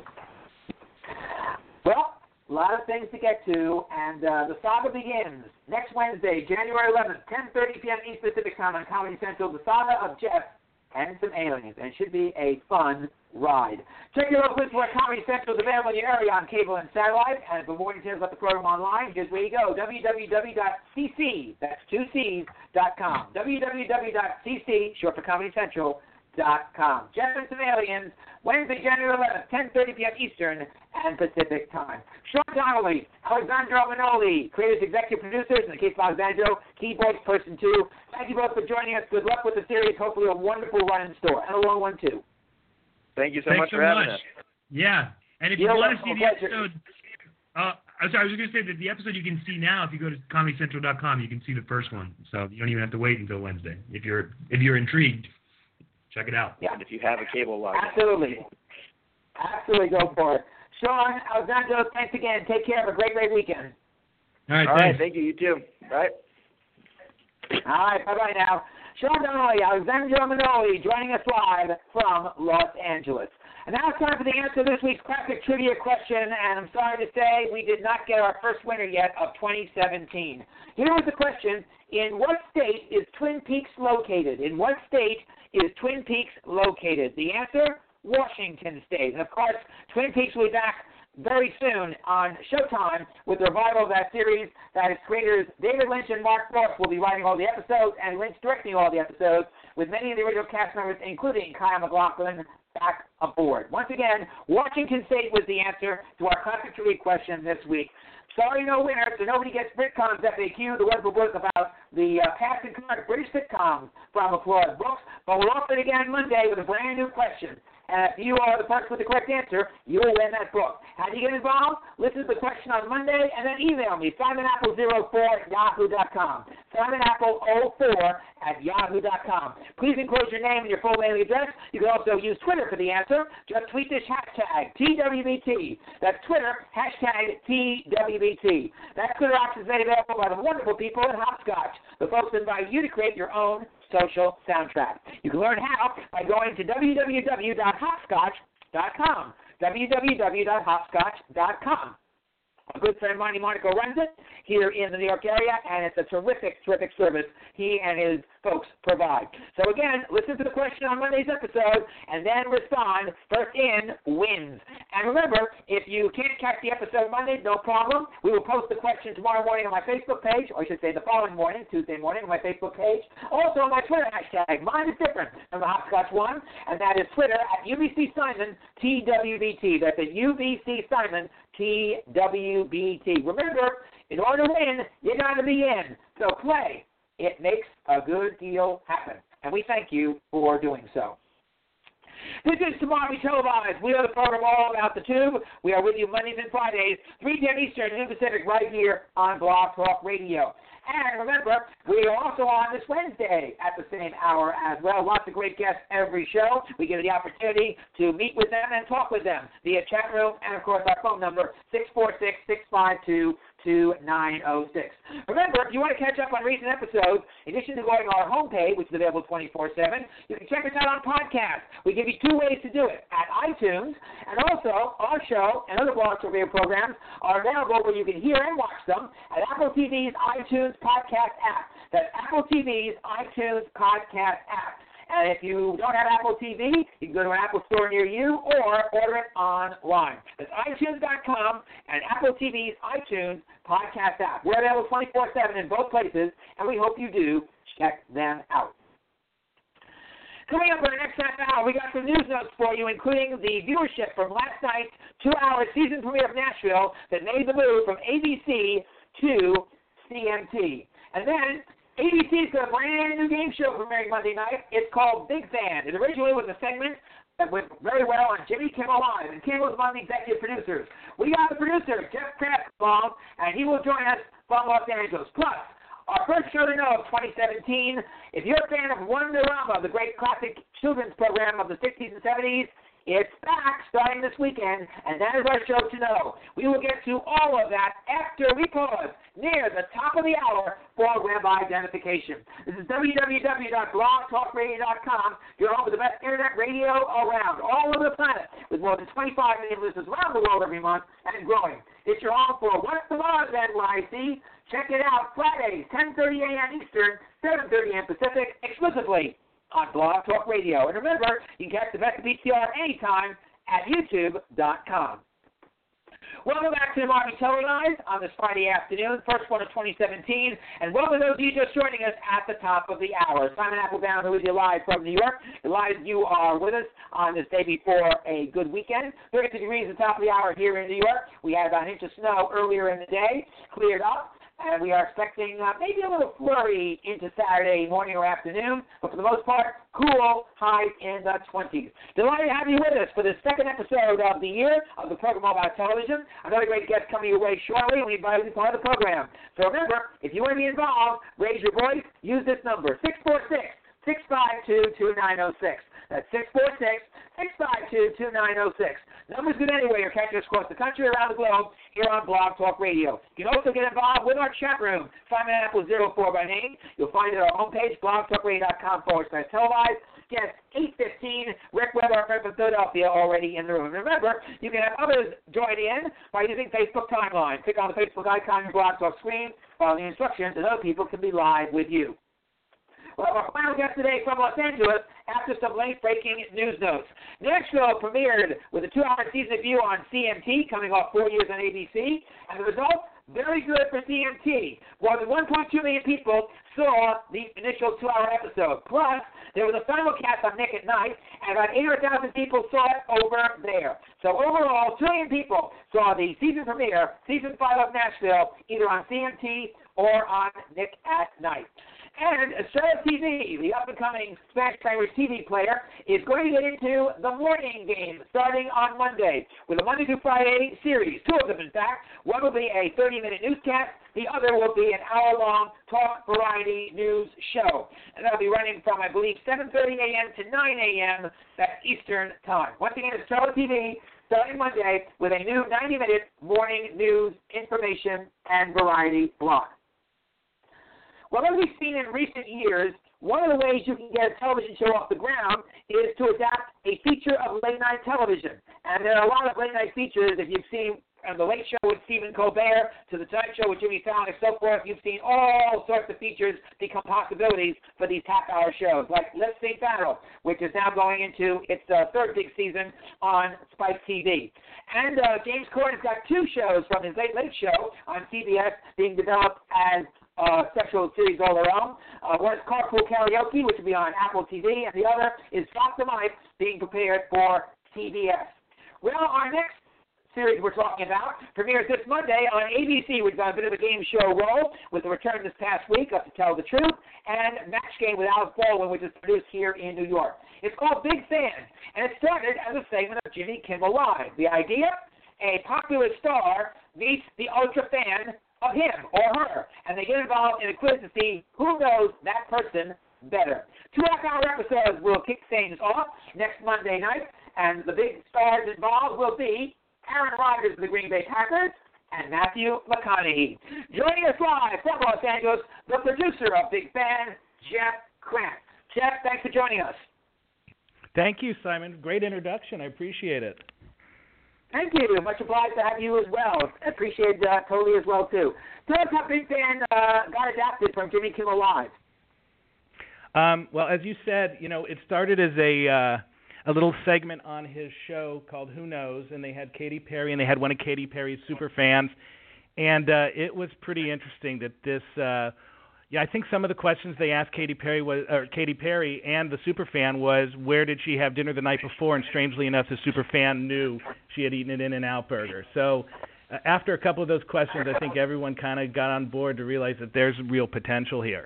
[SPEAKER 2] Well, a lot of things to get to, and uh, the saga begins next Wednesday, January eleventh, ten thirty p.m. East Pacific Time on Comedy Central. The saga of Jeff and some aliens, and it should be a fun ride. Check your local place where Comedy Central is available in your area on cable and satellite, and for more details about the program online, here's where you go, w w w dot c c, that's two C's, dot com, w w w dot c c, short for Comedy Central, dot com. Jeff and some aliens, Wednesday, January eleventh, ten thirty p.m. Eastern and Pacific Time. Sean Donnelly, Alexandro Manoli, creators, executive producers, in the case of Alexandro, keyboard person two. Thank you both for joining us. Good luck with the series. Hopefully a wonderful run in store. And a long one, too.
[SPEAKER 5] Thank you so
[SPEAKER 4] Thanks
[SPEAKER 5] much
[SPEAKER 4] so
[SPEAKER 5] for having
[SPEAKER 4] much.
[SPEAKER 5] us.
[SPEAKER 4] Yeah. And if
[SPEAKER 2] You're
[SPEAKER 4] you want to
[SPEAKER 2] welcome.
[SPEAKER 4] see the episode, uh, I'm sorry, I was going to say that the episode you can see now if you go to comedy central dot com, you can see the first one. So you don't even have to wait until Wednesday. If you're if you're intrigued, check it out.
[SPEAKER 2] Yeah.
[SPEAKER 5] And if you have a cable login.
[SPEAKER 2] Absolutely. Absolutely go for it. Sean, Alexandro, thanks again. Take care. Have a great, great weekend.
[SPEAKER 4] All right,
[SPEAKER 5] All
[SPEAKER 4] thanks.
[SPEAKER 5] right, thank you. You too. Bye.
[SPEAKER 2] All right, bye-bye now. Sean Donnelly, Alexandro Manoli, joining us live from Los Angeles. And now it's time for the answer to this week's classic trivia question, and I'm sorry to say we did not get our first winner yet of twenty seventeen. Here was the question: in what state is Twin Peaks located? In what state is Twin Peaks located? The answer: Washington State. And, of course, Twin Peaks will be back very soon on Showtime with the revival of that series. That its creators David Lynch and Mark Frost will be writing all the episodes, and Lynch directing all the episodes, with many of the original cast members, including Kyle MacLachlan, back aboard. Once again, Washington State was the answer to our classic trivia question this week. Sorry, no winner, so nobody gets Britcoms F A Q, the wonderful book about the uh, past and current British sitcoms from Applaud Books. But we'll offer it again Monday with a brand new question. And if you are the person with the correct answer, you will win that book. How do you get involved? Listen to the question on Monday and then email me, simon apple zero four at yahoo dot com. simon apple zero four at yahoo dot com. Please enclose your name and your full mailing address. You can also use Twitter for the answer. Just tweet this hashtag, T W B T. That's Twitter, hashtag T W B T. That Twitter option is made available by the wonderful people at Hopscotch. The folks invite you to create your own social soundtrack. You can learn how by going to w w w dot hopscotch dot com. w w w dot hopscotch dot com. A good friend of mine, Monaco, runs it here in the New York area, and it's a terrific, terrific service he and his folks provide. So again, listen to the question on Monday's episode, and then respond. First in wins. And remember, if you can't catch the episode Monday, no problem. We will post the question tomorrow morning on my Facebook page, or I should say the following morning, Tuesday morning, on my Facebook page. Also on my Twitter hashtag. Mine is different from the Hopscotch one, and that is Twitter at U B C Simon T W B T. That's at U B C Simon T W B T. Remember, in order to win, you got to be in. So play. It makes a good deal happen. And we thank you for doing so. This is Tomorrow We Televised. We are the program all about the tube. We are with you Mondays and Fridays, three p.m. Eastern, noon Pacific, right here on Blog Talk Radio. And remember, we are also on this Wednesday at the same hour as well. Lots of great guests every show. We give you the opportunity to meet with them and talk with them via chat room and, of course, our phone number, six four six, six five two, two nine zero six. Remember, if you want to catch up on recent episodes, in addition to going to our homepage, which is available twenty-four seven, you can check us out on podcast. We give you two ways to do it, at iTunes, and also our show and other Blog Talk Radio programs are available where you can hear and watch them at Apple T V's iTunes podcast app. That's Apple T V's iTunes podcast app. And if you don't have Apple T V, you can go to an Apple store near you or order it online. That's i tunes dot com and Apple T V's iTunes podcast app. We're available twenty-four seven in both places, and we hope you do check them out. Coming up in the next half hour, we got some news notes for you, including the viewership from last night's two-hour season premiere of Nashville that made the move from A B C to C M T. And then A B C's got a brand new game show premiering Monday night. It's called Big Fan. It originally was a segment that went very well on Jimmy Kimmel Live, and Kimmel was one of the executive producers. We got the producer, Jeff Kraft, along, and he will join us from Los Angeles. Plus, our first show to know of twenty seventeen, if you're a fan of Wonderama, the great classic children's program of the sixties and seventies, It's back starting this weekend, and that is our show to know. We will get to all of that after we pause near the top of the hour for Rabbi Identification. This is w w w dot blog talk radio dot com, your home with the best internet radio around, all over the planet, with more than twenty-five million listeners around the world every month and growing. It's your home for What's the Buzz N Y C. Check it out Fridays, ten thirty a.m. Eastern, seven thirty a.m. Pacific, exclusively on Blog Talk Radio. And remember, you can catch the best of B T R anytime at youtube dot com. Welcome back to the Marmy Televised on this Friday afternoon, first one of twenty seventeen, and welcome those of you just joining us at the top of the hour. Simon Applebaum, who is you live from New York. Delighted you are with us on this day before a good weekend. thirty-two degrees at the top of the hour here in New York. We had about an inch of snow earlier in the day, cleared up. And we are expecting uh, maybe a little flurry into Saturday morning or afternoon, but for the most part, cool, highs in the twenties. Delighted to have you with us for the second episode of the year of the program All About Television. Another great guest coming your way shortly. We invite you to be part of the program. So remember, if you want to be involved, raise your voice, use this number, six four six, six five two, two nine zero six. That's six four six, six five two, two nine zero six. Numbers good anyway. You're catching us across the country, around the globe, here on Blog Talk Radio. You can also get involved with our chat room, Simon Apple zero four by name. You'll find it at our homepage, blog talk radio dot com forward slash televised. Yes, eight fifteen, Rick Weber, our friend from Philadelphia, already in the room. And remember, you can have others join in by using Facebook Timeline. Click on the Facebook icon on your Blog Talk screen, follow the instructions, and other people can be live with you. Well, our final guest today from Los Angeles after some late-breaking news notes. Nashville premiered with a two-hour season view on C M T, coming off four years on A B C, and the result, very good for C M T. More than one point two million people saw the initial two-hour episode. Plus, there was a simulcast on Nick at Night, and about eight hundred thousand people saw it over there. So overall, two million people saw the season premiere, season five of Nashville, either on C M T or on Nick at Night. And Estrella T V, the up-and-coming Spanish language T V player, is going to get into the morning game starting on Monday with a Monday through Friday series, two of them in fact. One will be a thirty-minute newscast. The other will be an hour-long talk variety news show. And that'll be running from, I believe, seven thirty a.m. to nine a.m. That's Eastern Time. Once again, Estrella T V starting Monday with a new ninety-minute morning news, information, and variety block. Well, as we've seen in recent years, one of the ways you can get a television show off the ground is to adapt a feature of late-night television. And there are a lot of late-night features. If you've seen uh, The Late Show with Stephen Colbert, to The Tonight Show with Jimmy Fallon, and so forth, you've seen all sorts of features become possibilities for these half-hour shows, like Let's Think Battle, which is now going into its uh, third big season on Spike T V. And uh, James Corden's got two shows from his Late Late Show on C B S being developed as Uh, sexual series all their own. Uh, one is Carpool Karaoke, which will be on Apple T V, and the other is Drop the Mic, being prepared for T B S. Well, our next series we're talking about premieres this Monday on A B C, which is on a bit of a game show role, with the return this past week of To Tell the Truth, and Match Game with Alex Baldwin, which is produced here in New York. It's called Big Fan, and it started as a segment of Jimmy Kimmel Live. The idea? A popular star meets the ultra fan of him or her, and they get involved in a quiz to see who knows that person better. Two half-hour episodes will kick things off next Monday night, and the big stars involved will be Aaron Rodgers of the Green Bay Packers and Matthew McConaughey. Joining us live from Los Angeles, the producer of Big Fan, Jeff Krantz. Jeff, thanks for joining us.
[SPEAKER 6] Thank you, Simon. Great introduction. I appreciate it.
[SPEAKER 2] Thank you. Much obliged to have you as well. I appreciate uh, totally as well, too. Tell us how Big Fan uh, got adapted from Jimmy Kimmel Live.
[SPEAKER 6] Um, well, as you said, you know, it started as a uh, a little segment on his show called Who Knows, and they had Katy Perry, and they had one of Katy Perry's super fans, and uh, it was pretty interesting that this. Uh, yeah, I think some of the questions they asked Katy Perry was, or Katy Perry and the super fan was, where did she have dinner the night before? And strangely enough, the super fan knew she had eaten an In-N-Out burger. So uh, after a couple of those questions, I think everyone kind of got on board to realize that there's real potential here.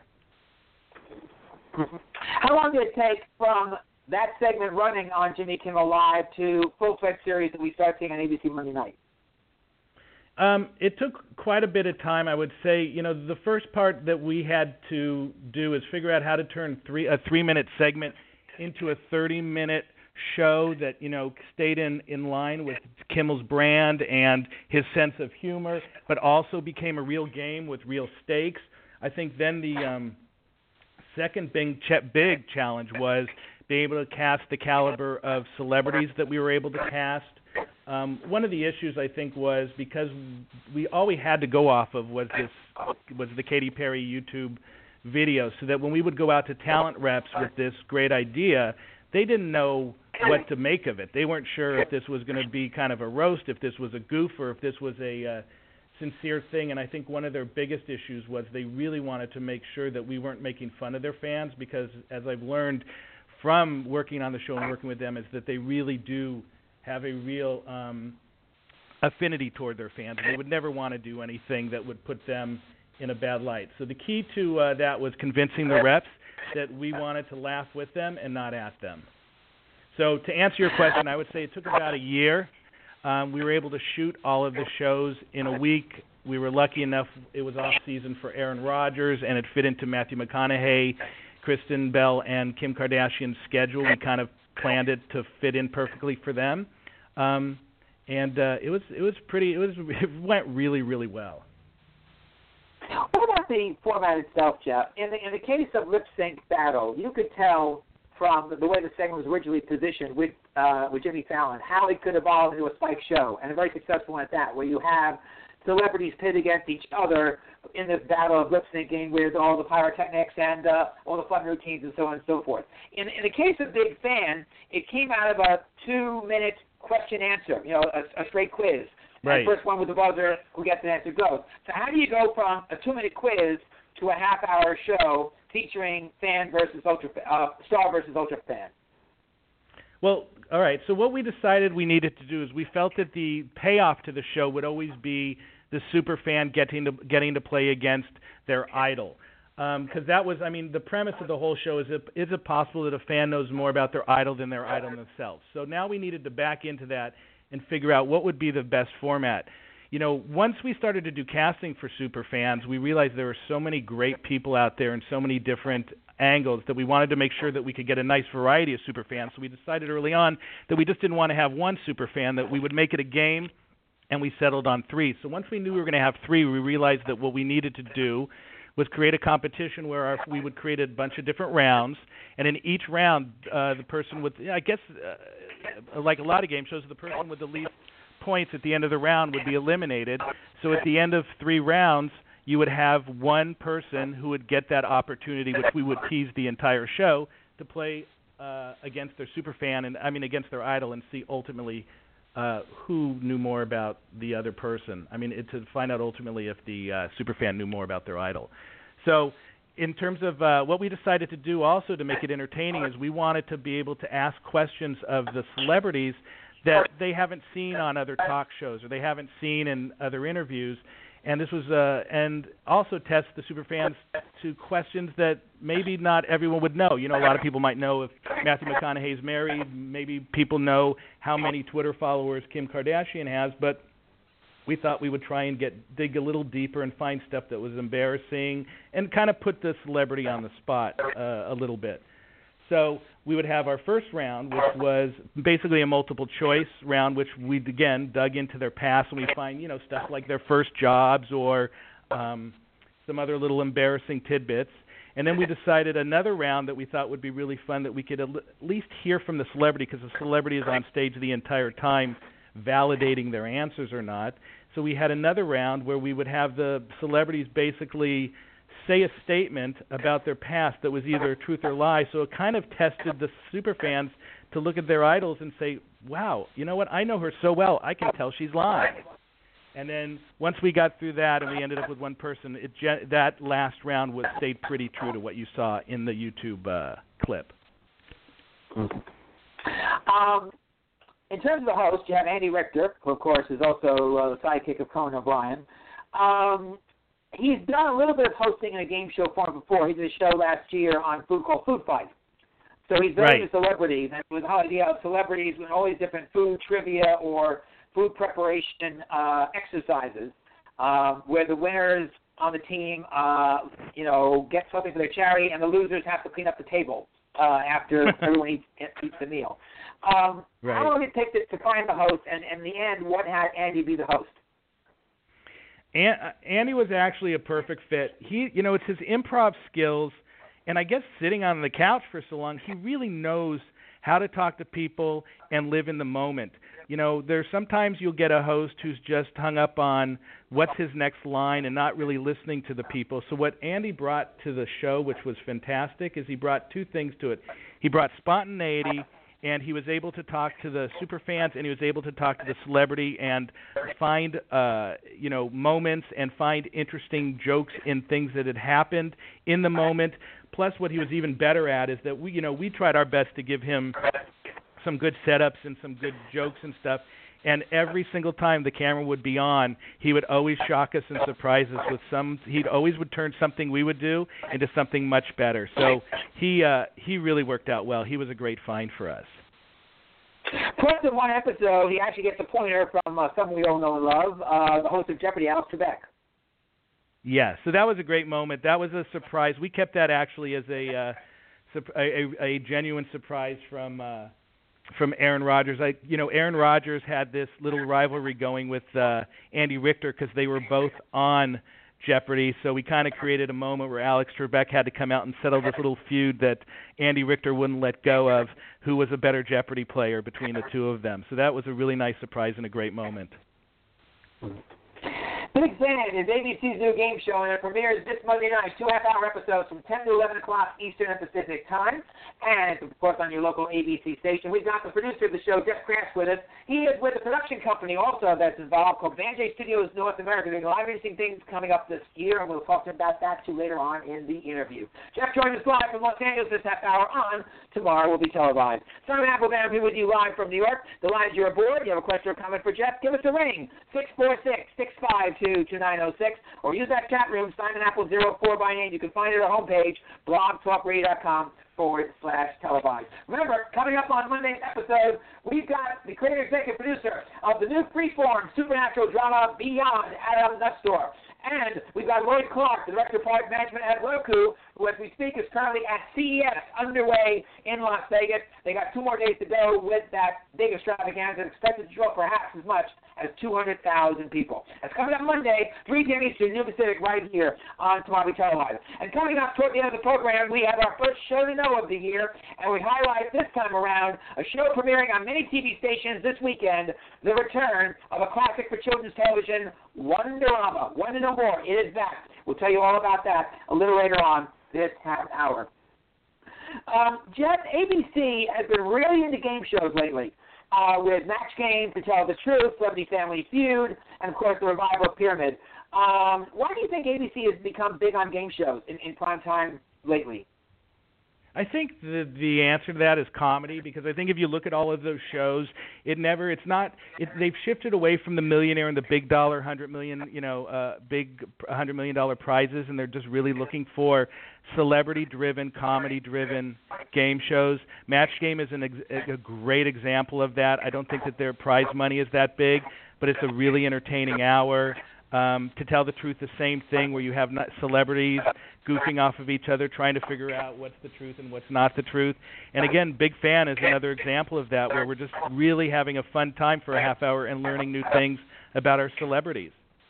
[SPEAKER 2] How long did it take from that segment running on Jimmy Kimmel Live to full-fledged series that we start seeing on A B C Monday night?
[SPEAKER 6] Um, it took quite a bit of time, I would say. You know, the first part that we had to do is figure out how to turn three a three-minute segment into a thirty-minute show that, you know, stayed in, in line with Kimmel's brand and his sense of humor, but also became a real game with real stakes. I think then the um, second big, ch- big challenge was being able to cast the caliber of celebrities that we were able to cast. Um, one of the issues, I think, was because we all we had to go off of was this was the Katy Perry YouTube video, so that when we would go out to talent reps with this great idea, they didn't know what to make of it. They weren't sure if this was going to be kind of a roast, if this was a goof, or if this was a uh, sincere thing. And I think one of their biggest issues was they really wanted to make sure that we weren't making fun of their fans, because as I've learned from working on the show and working with them, is that they really do have a real um, affinity toward their fans. They would never want to do anything that would put them in a bad light. So the key to uh, that was convincing the reps that we wanted to laugh with them and not at them. So to answer your question, I would say it took about a year. Um, we were able to shoot all of the shows in a week. We were lucky enough it was off season for Aaron Rodgers, and it fit into Matthew McConaughey, Kristen Bell, and Kim Kardashian's schedule. We kind of planned it to fit in perfectly for them, um, and uh, it was it was pretty. It was it went really really well.
[SPEAKER 2] What about the format itself, Jeff? In the in the case of lip sync battle, you could tell from the, the way the segment was originally positioned with uh, with Jimmy Fallon how it could evolve into a Spike show, and a very successful one at that, where you have celebrities pit against each other in this battle of lip syncing with all the pyrotechnics and uh, all the fun routines and so on and so forth. In, in the case of Big Fan, it came out of a two-minute question-answer, you know, a, a straight quiz.
[SPEAKER 6] Right.
[SPEAKER 2] And the first one with the buzzer who gets an answer goes. So how do you go from a two-minute quiz to a half-hour show featuring fan versus ultra uh, star versus ultra fan?
[SPEAKER 6] Well, all right. So what we decided we needed to do is we felt that the payoff to the show would always be the super fan getting to getting to play against their idol. Because um, that was, I mean, the premise of the whole show is, it, is it possible that a fan knows more about their idol than their idol themselves? So now we needed to back into that and figure out what would be the best format. You know, once we started to do casting for super fans, we realized there were so many great people out there and so many different angles that we wanted to make sure that we could get a nice variety of super fans. So we decided early on that we just didn't want to have one super fan, that we would make it a game, and we settled on three. So once we knew we were going to have three, we realized that what we needed to do was create a competition where our, we would create a bunch of different rounds, and in each round, uh, the person with, I guess, uh, like a lot of game shows, the person with the least points at the end of the round would be eliminated. So at the end of three rounds, you would have one person who would get that opportunity, which we would tease the entire show, to play uh, against their super fan, and I mean against their idol, and see ultimately uh, who knew more about the other person. I mean, it, to find out ultimately if the uh, super fan knew more about their idol. So in terms of uh, what we decided to do also to make it entertaining is we wanted to be able to ask questions of the celebrities that they haven't seen on other talk shows or they haven't seen in other interviews. And this was, uh, and also test the superfans to questions that maybe not everyone would know. You know, a lot of people might know if Matthew McConaughey's married. Maybe people know how many Twitter followers Kim Kardashian has. But we thought we would try and get dig a little deeper and find stuff that was embarrassing and kind of put the celebrity on the spot uh, a little bit. So we would have our first round, which was basically a multiple choice round, which we again dug into their past, and we find, you know, stuff like their first jobs or um, some other little embarrassing tidbits. And then we decided another round that we thought would be really fun, that we could at least hear from the celebrity, because the celebrity is on stage the entire time validating their answers or not. So we had another round where we would have the celebrities basically say a statement about their past that was either truth or lie. So it kind of tested the superfans to look at their idols and say, wow, you know what, I know her so well, I can tell she's lying. And then once we got through that and we ended up with one person, it ge- that last round was stayed pretty true to what you saw in the YouTube uh, clip.
[SPEAKER 2] Um, in terms of the host, you have Andy Richter, who, of course, is also uh, the sidekick of Conan O'Brien. Um, He's done a little bit of hosting in a game show form before. He did a show last year on food called Food Fight. So he's very into celebrities, and with the whole idea of celebrities with all these different food trivia or food preparation uh, exercises, uh, where the winners on the team, uh, you know, get something for their charity, and the losers have to clean up the table uh, after everyone eats, eats the meal. Um,
[SPEAKER 6] right.
[SPEAKER 2] How long did it take to, to find the host, and in the end, what had Andy be the host?
[SPEAKER 6] And, uh, Andy was actually a perfect fit. He, you know, it's his improv skills, and I guess sitting on the couch for so long, he really knows how to talk to people and live in the moment. You know, there's sometimes you'll get a host who's just hung up on what's his next line and not really listening to the people. So what Andy brought to the show, which was fantastic, is he brought two things to it. He brought spontaneity, and he was able to talk to the super fans, and he was able to talk to the celebrity and find, uh, you know, moments and find interesting jokes in things that had happened in the moment. Plus, what he was even better at is that we, you know, we tried our best to give him some good setups and some good jokes and stuff. And every single time the camera would be on, he would always shock us and surprise us with some. He always would turn something we would do into something much better. So he uh, he really worked out well. He was a great find for us.
[SPEAKER 2] Plus, in one episode, he actually gets a pointer from uh, someone we all know and love, uh, the host of Jeopardy, Alex Trebek.
[SPEAKER 6] Yeah, so that was a great moment. That was a surprise. We kept that actually as a uh, a, a, a genuine surprise from. Uh, From Aaron Rodgers. I, you know, Aaron Rodgers had this little rivalry going with uh, Andy Richter because they were both on Jeopardy. So we kind of created a moment where Alex Trebek had to come out and settle this little feud that Andy Richter wouldn't let go of, who was a better Jeopardy player between the two of them. So that was a really nice surprise and a great moment.
[SPEAKER 2] Big Fan is A B C's new game show, and it premieres this Monday night, two half-hour episodes from ten to eleven o'clock Eastern and Pacific time, and it's, of course, on your local A B C station. We've got the producer of the show, Jeff Krantz, with us. He is with a production company also that's involved called Banjay Studios North America. There's a lot of interesting things coming up this year, and we'll talk about that, too, later on in the interview. Jeff joins us live from Los Angeles this half hour on. Tomorrow will be televised. Simon Applebaum here with you live from New York. The lines you're aboard. You have a question or comment for Jeff, give us a ring, six four six, six five two, two nine zero six, or use that chat room, Simon Apple zero four by name. You can find it at our homepage, blogtalkradio.com forward slash televised. Remember, coming up on Monday's episode, we've got the creator executive producer of the new freeform supernatural drama Beyond Adam Nussdorf. And we've got Lloyd Clark, the director of product management at Roku, who, as we speak, is currently at C E S underway in Las Vegas. They got two more days to go with that big extravaganza, expected to draw perhaps as much as two hundred thousand people. That's coming up Monday, three p.m. Eastern, New Pacific, right here on Tomorrow Televised. And coming up toward the end of the program, we have our first show to know of the year, and we highlight this time around a show premiering on many T V stations this weekend, the return of a classic for children's television, Wonderama. Want to know more? It is back. We'll tell you all about that a little later on this half hour. Um, Jeff, A B C has been really into game shows lately. Uh, with Match Game, To Tell the Truth, Celebrity Family Feud, and, of course, the revival of Pyramid. Um, why do you think A B C has become big on game shows in, in prime time lately?
[SPEAKER 6] I think the the answer to that is comedy, because I think if you look at all of those shows, it never, it's not, it, they've shifted away from the millionaire and the big dollar, hundred million, you know, uh, big hundred million dollar prizes, and they're just really looking for celebrity-driven, comedy-driven game shows. Match Game is an ex- a great example of that. I don't think that their prize money is that big, but it's a really entertaining hour. Um, to Tell the Truth, the same thing, where you have not celebrities goofing off of each other, trying to figure out what's the truth and what's not the truth. And again, Big Fan is another example of that, where we're just really having a fun time for a half hour and learning new things about our celebrities.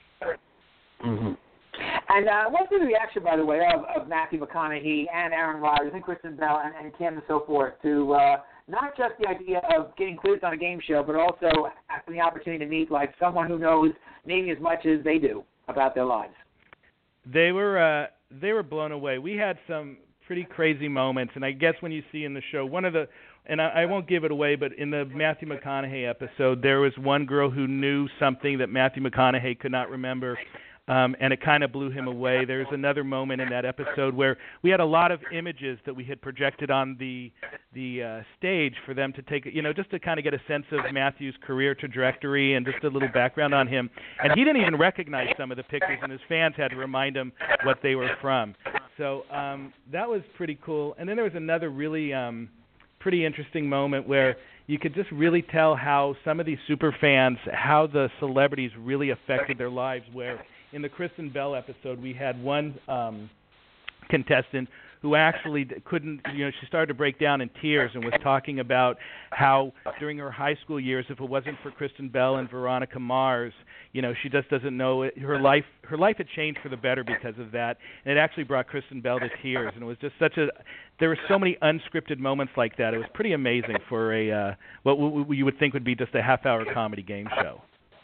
[SPEAKER 2] Mm-hmm. And uh, what's the reaction, by the way, of, of Matthew McConaughey and Aaron Rodgers and Kristen Bell and, and Kim and so forth to uh, not just the idea of getting quizzed on a game show, but also having the opportunity to meet like someone who knows maybe as much as they do about their lives?
[SPEAKER 6] They were uh, they were blown away. We had some pretty crazy moments, and I guess when you see in the show, one of the, and I, I won't give it away, but in the Matthew McConaughey episode, there was one girl who knew something that Matthew McConaughey could not remember. Um, and it kind of blew him away. There's another moment in that episode where we had a lot of images that we had projected on the the uh, stage for them to take, you know, just to kind of get a sense of Matthew's career trajectory and just a little background on him. And he didn't even recognize some of the pictures, and his fans had to remind him what they were from. So um, that was pretty cool. And then there was another really um, pretty interesting moment where you could just really tell how some of these super fans, how the celebrities really affected their lives, where in the Kristen Bell episode, we had one um, contestant who who actually couldn't, you know, she started to break down in tears and was talking about how during her high school years, if it wasn't for Kristen Bell and Veronica Mars, you know, she just doesn't know it. Her life, her life had changed for the better because of that, and it actually brought Kristen Bell to tears. And it was just such a, there were so many unscripted moments like that. It was pretty amazing for a uh, what w- w- you would think would be just a half-hour comedy game show.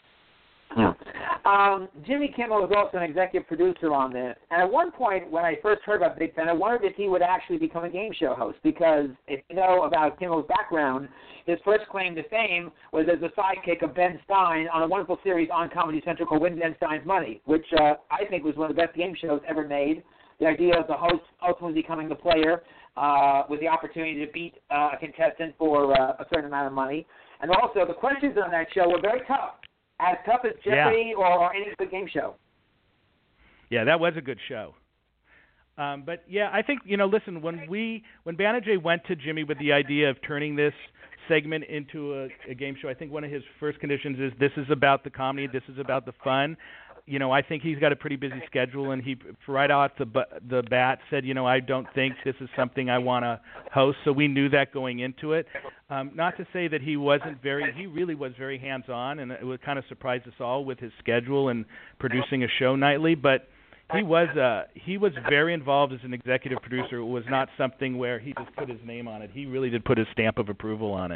[SPEAKER 2] Um, Jimmy Kimmel was also an executive producer on this, and at one point when I first heard about Big Ten, I wondered if he would actually become a game show host, because if you know about Kimmel's background, his first claim to fame was as a sidekick of Ben Stein on a wonderful series on Comedy Central called Win Ben Stein's Money, which uh, I think was one of the best game shows ever made. The idea of the host ultimately becoming the player uh, with the opportunity to beat uh, a contestant for uh, a certain amount of money. And also, the questions on that show were very tough. As tough as Jeopardy
[SPEAKER 6] yeah.
[SPEAKER 2] or, or any good game show.
[SPEAKER 6] Yeah, that was a good show. Um, but yeah, I think, you know, listen, when we when Banijay went to Jimmy with the idea of turning this segment into a, a game show, I think one of his first conditions is this is about the comedy, this is about the fun. You know, I think he's got a pretty busy schedule, and he right off the the bat said, you know, I don't think this is something I want to host. So we knew that going into it. Um, not to say that he wasn't very, he really was very hands-on, and it would kind of surprise us all with his schedule and producing a show nightly. But he was uh, he was very involved as an executive producer. It was not something where he just put his name on it. He really did put his stamp of approval on it.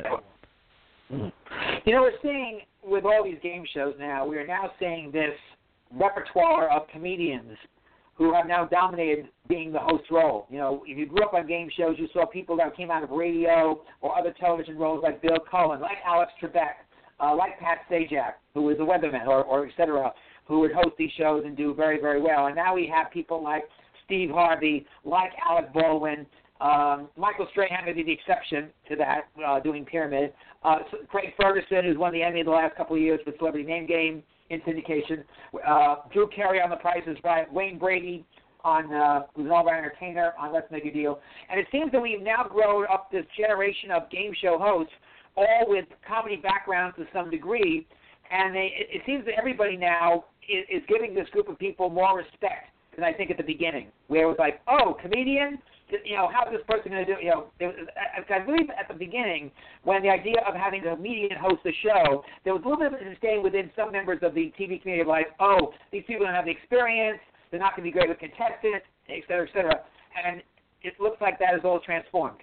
[SPEAKER 2] You know, we're seeing with all these game shows now, we are now seeing this repertoire of comedians who have now dominated being the host role. You know, if you grew up on game shows, you saw people that came out of radio or other television roles like Bill Cullen, like Alex Trebek, uh, like Pat Sajak, who was a weatherman, or, or et cetera, who would host these shows and do very, very well. And now we have people like Steve Harvey, like Alec Baldwin, um, Michael Strahan may be the exception to that, uh, doing Pyramid. Uh, Craig Ferguson, who's won the Emmy the last couple of years with Celebrity Name Game in syndication. Uh, Drew Carey on The Price is Right. Wayne Brady on uh, who's an all-round entertainer on Let's Make a Deal. And it seems that we've now grown up this generation of game show hosts, all with comedy backgrounds to some degree. And they, it, it seems that everybody now is, is giving this group of people more respect than I think at the beginning, where it was like, oh, comedian? You know, how's this person going to do? You know, there was, I, I believe at the beginning, when the idea of having a comedian host the show, there was a little bit of understanding within some members of the T V community of like, oh, these people don't have the experience, they're not going to be great with contestants, et cetera, et cetera. And it looks like that is all transformed.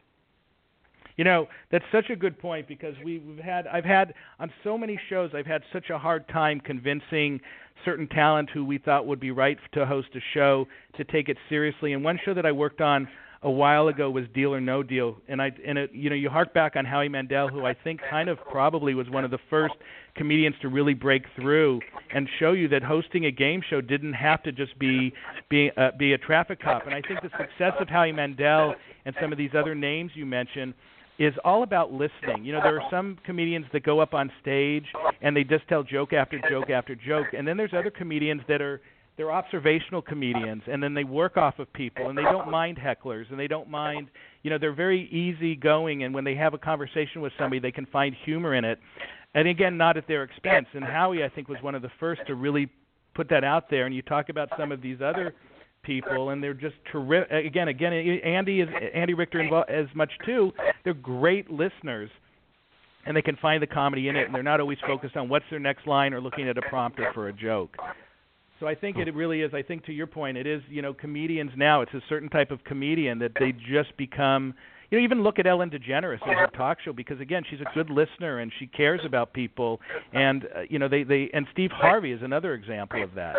[SPEAKER 6] You know, that's such a good point, because we, we've had, I've had, on so many shows, I've had such a hard time convincing certain talent who we thought would be right to host a show to take it seriously. And one show that I worked on a while ago was Deal or No Deal, and I and it, you know, you hark back on Howie Mandel, who I think kind of probably was one of the first comedians to really break through and show you that hosting a game show didn't have to just be be uh, be a traffic cop. And I think the success of Howie Mandel and some of these other names you mentioned is all about listening. You know, there are some comedians that go up on stage and they just tell joke after joke after joke, and then there's other comedians that are they're observational comedians, and then they work off of people, and they don't mind hecklers, and they don't mind, you know, they're very easygoing, and when they have a conversation with somebody, they can find humor in it. And again, not at their expense. And Howie, I think, was one of the first to really put that out there. And you talk about some of these other people, and they're just terrific. Again, again, Andy is Andy Richter involved as much too. They're great listeners, and they can find the comedy in it, and they're not always focused on what's their next line or looking at a prompter for a joke. So I think it really is, I think to your point, it is, you know, comedians now, it's a certain type of comedian that they just become, you know, even look at Ellen DeGeneres in her talk show, because, again, she's a good listener and she cares about people. And, uh, you know, they, they, and Steve Harvey is another example of that.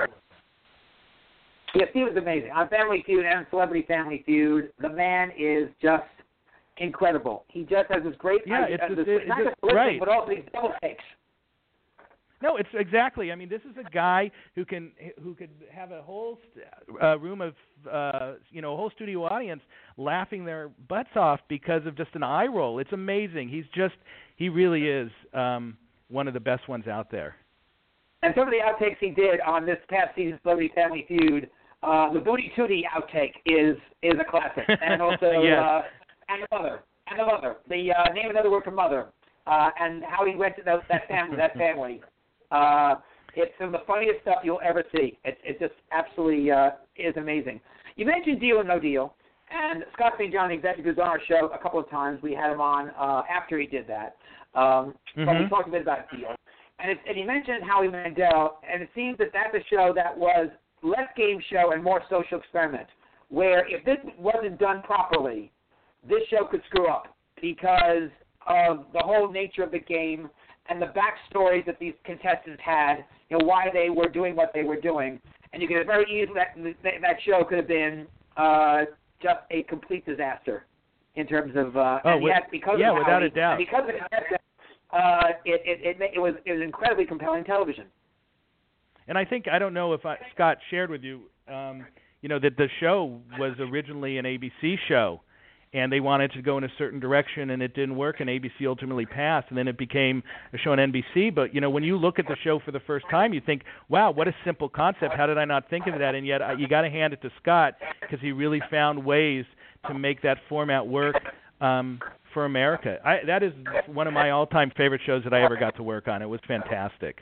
[SPEAKER 2] Yeah, Steve is amazing. On Family Feud and Celebrity Family Feud, the man is just incredible. He just has this great,
[SPEAKER 6] yeah,
[SPEAKER 2] idea,
[SPEAKER 6] it's,
[SPEAKER 2] this,
[SPEAKER 6] it's,
[SPEAKER 2] not
[SPEAKER 6] it's,
[SPEAKER 2] just listening,
[SPEAKER 6] right.
[SPEAKER 2] but also these double takes.
[SPEAKER 6] No, it's exactly. I mean, this is a guy who can who could have a whole uh, room of uh, you know a whole studio audience laughing their butts off because of just an eye roll. It's amazing. He's just he really is um, one of the best ones out there.
[SPEAKER 2] And some of the outtakes he did on this past season's Celebrity Family Feud, uh, the Booty Tootie outtake is is a classic, and also
[SPEAKER 6] yes.
[SPEAKER 2] uh, and the mother and the mother. The uh, name another word for mother, uh, and how he went to those, that family. That family. Uh, it's some of the funniest stuff you'll ever see. It, it just absolutely uh, is amazing. You mentioned Deal or No Deal, And Scott Saint John, the executive, was on our show a couple of times. We had him on uh, after he did that. Um,
[SPEAKER 6] mm-hmm.
[SPEAKER 2] But we talked a bit about Deal. And, it, and he mentioned Howie Mandel, and it seems that that's a show that was less game show and more social experiment, where if this wasn't done properly, this show could screw up because of the whole nature of the game and the backstories that these contestants had, you know, why they were doing what they were doing. And you could have very easily, that, that show could have been uh, just a complete disaster in terms of, uh,
[SPEAKER 6] oh,
[SPEAKER 2] and
[SPEAKER 6] with,
[SPEAKER 2] yet because
[SPEAKER 6] yeah,
[SPEAKER 2] of
[SPEAKER 6] without
[SPEAKER 2] Howie,
[SPEAKER 6] a doubt.
[SPEAKER 2] because of the contestants, uh, it, it, it, it, was, it was incredibly compelling television.
[SPEAKER 6] And I think, I don't know if I, Scott shared with you, um, you know, that the show was originally an A B C show, and they wanted to go in a certain direction, and it didn't work, and A B C ultimately passed, and then it became a show on N B C. But, you know, when you look at the show for the first time, you think, wow, what a simple concept. How did I not think of that? And yet uh, you got to hand it to Scott because he really found ways to make that format work um, for America. I, that is one of my all-time favorite shows that I ever got to work on. It was fantastic.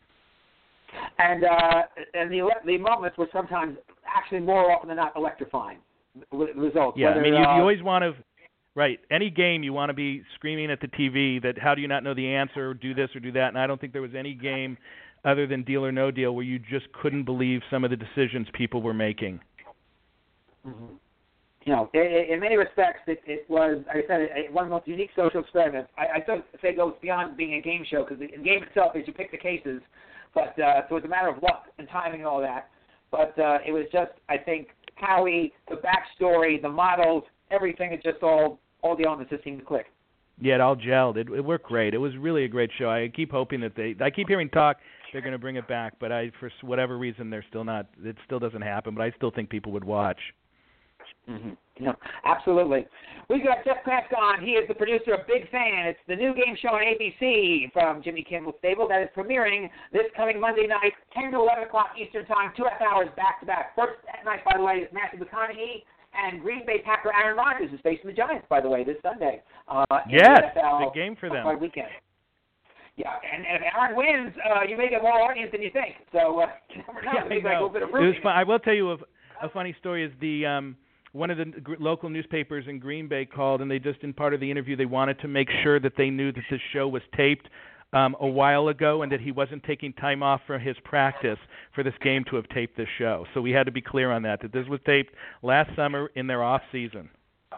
[SPEAKER 2] And uh, and the the moments were sometimes actually more often than not electrifying results.
[SPEAKER 6] Yeah,
[SPEAKER 2] whether,
[SPEAKER 6] I mean, you,
[SPEAKER 2] uh,
[SPEAKER 6] you always want to, right, any game you want to be screaming at the T V that how do you not know the answer, or do this or do that, and I don't think there was any game other than Deal or No Deal where you just couldn't believe some of the decisions people were making.
[SPEAKER 2] Mm-hmm. You know, in, in many respects, it, it was, like I said, it, one of the most unique social experiments. I, I still say it goes beyond being a game show because the game itself is you pick the cases, but uh, so it's a matter of luck and timing and all that. But uh, it was just, I think, Howie, the backstory, the models, everything, it just all, all the elements just seemed to click.
[SPEAKER 6] Yeah, it all gelled. It, it worked great. It was really a great show. I keep hoping that they, I keep hearing talk they're going to bring it back, but I, for whatever reason, they're still not, it still doesn't happen, but I still think people would watch.
[SPEAKER 2] Mm-hmm. No, absolutely. We've got Jeff Kraft on. He is the producer of Big Fan. It's the new game show on A B C from Jimmy Kimmel's stable that is premiering this coming Monday night, ten to eleven o'clock Eastern Time, two half hours back-to-back. First night, by the way, is Matthew McConaughey, and Green Bay Packer Aaron Rodgers is facing the Giants, by the way, this Sunday. Uh,
[SPEAKER 6] yes, big game for them.
[SPEAKER 2] Weekend. Yeah, and, and if Aaron wins, uh, you may get more audience than you think. So, uh, you never know.
[SPEAKER 6] Yeah, I,
[SPEAKER 2] like
[SPEAKER 6] know.
[SPEAKER 2] A little bit of
[SPEAKER 6] it was fun. I will tell you a, a funny story is the um, one of the g- local newspapers in Green Bay called, and they just, in part of the interview, they wanted to make sure that they knew that this show was taped um, a while ago and that he wasn't taking time off from his practice for this game to have taped this show. So we had to be clear on that, that this was taped last summer in their off season.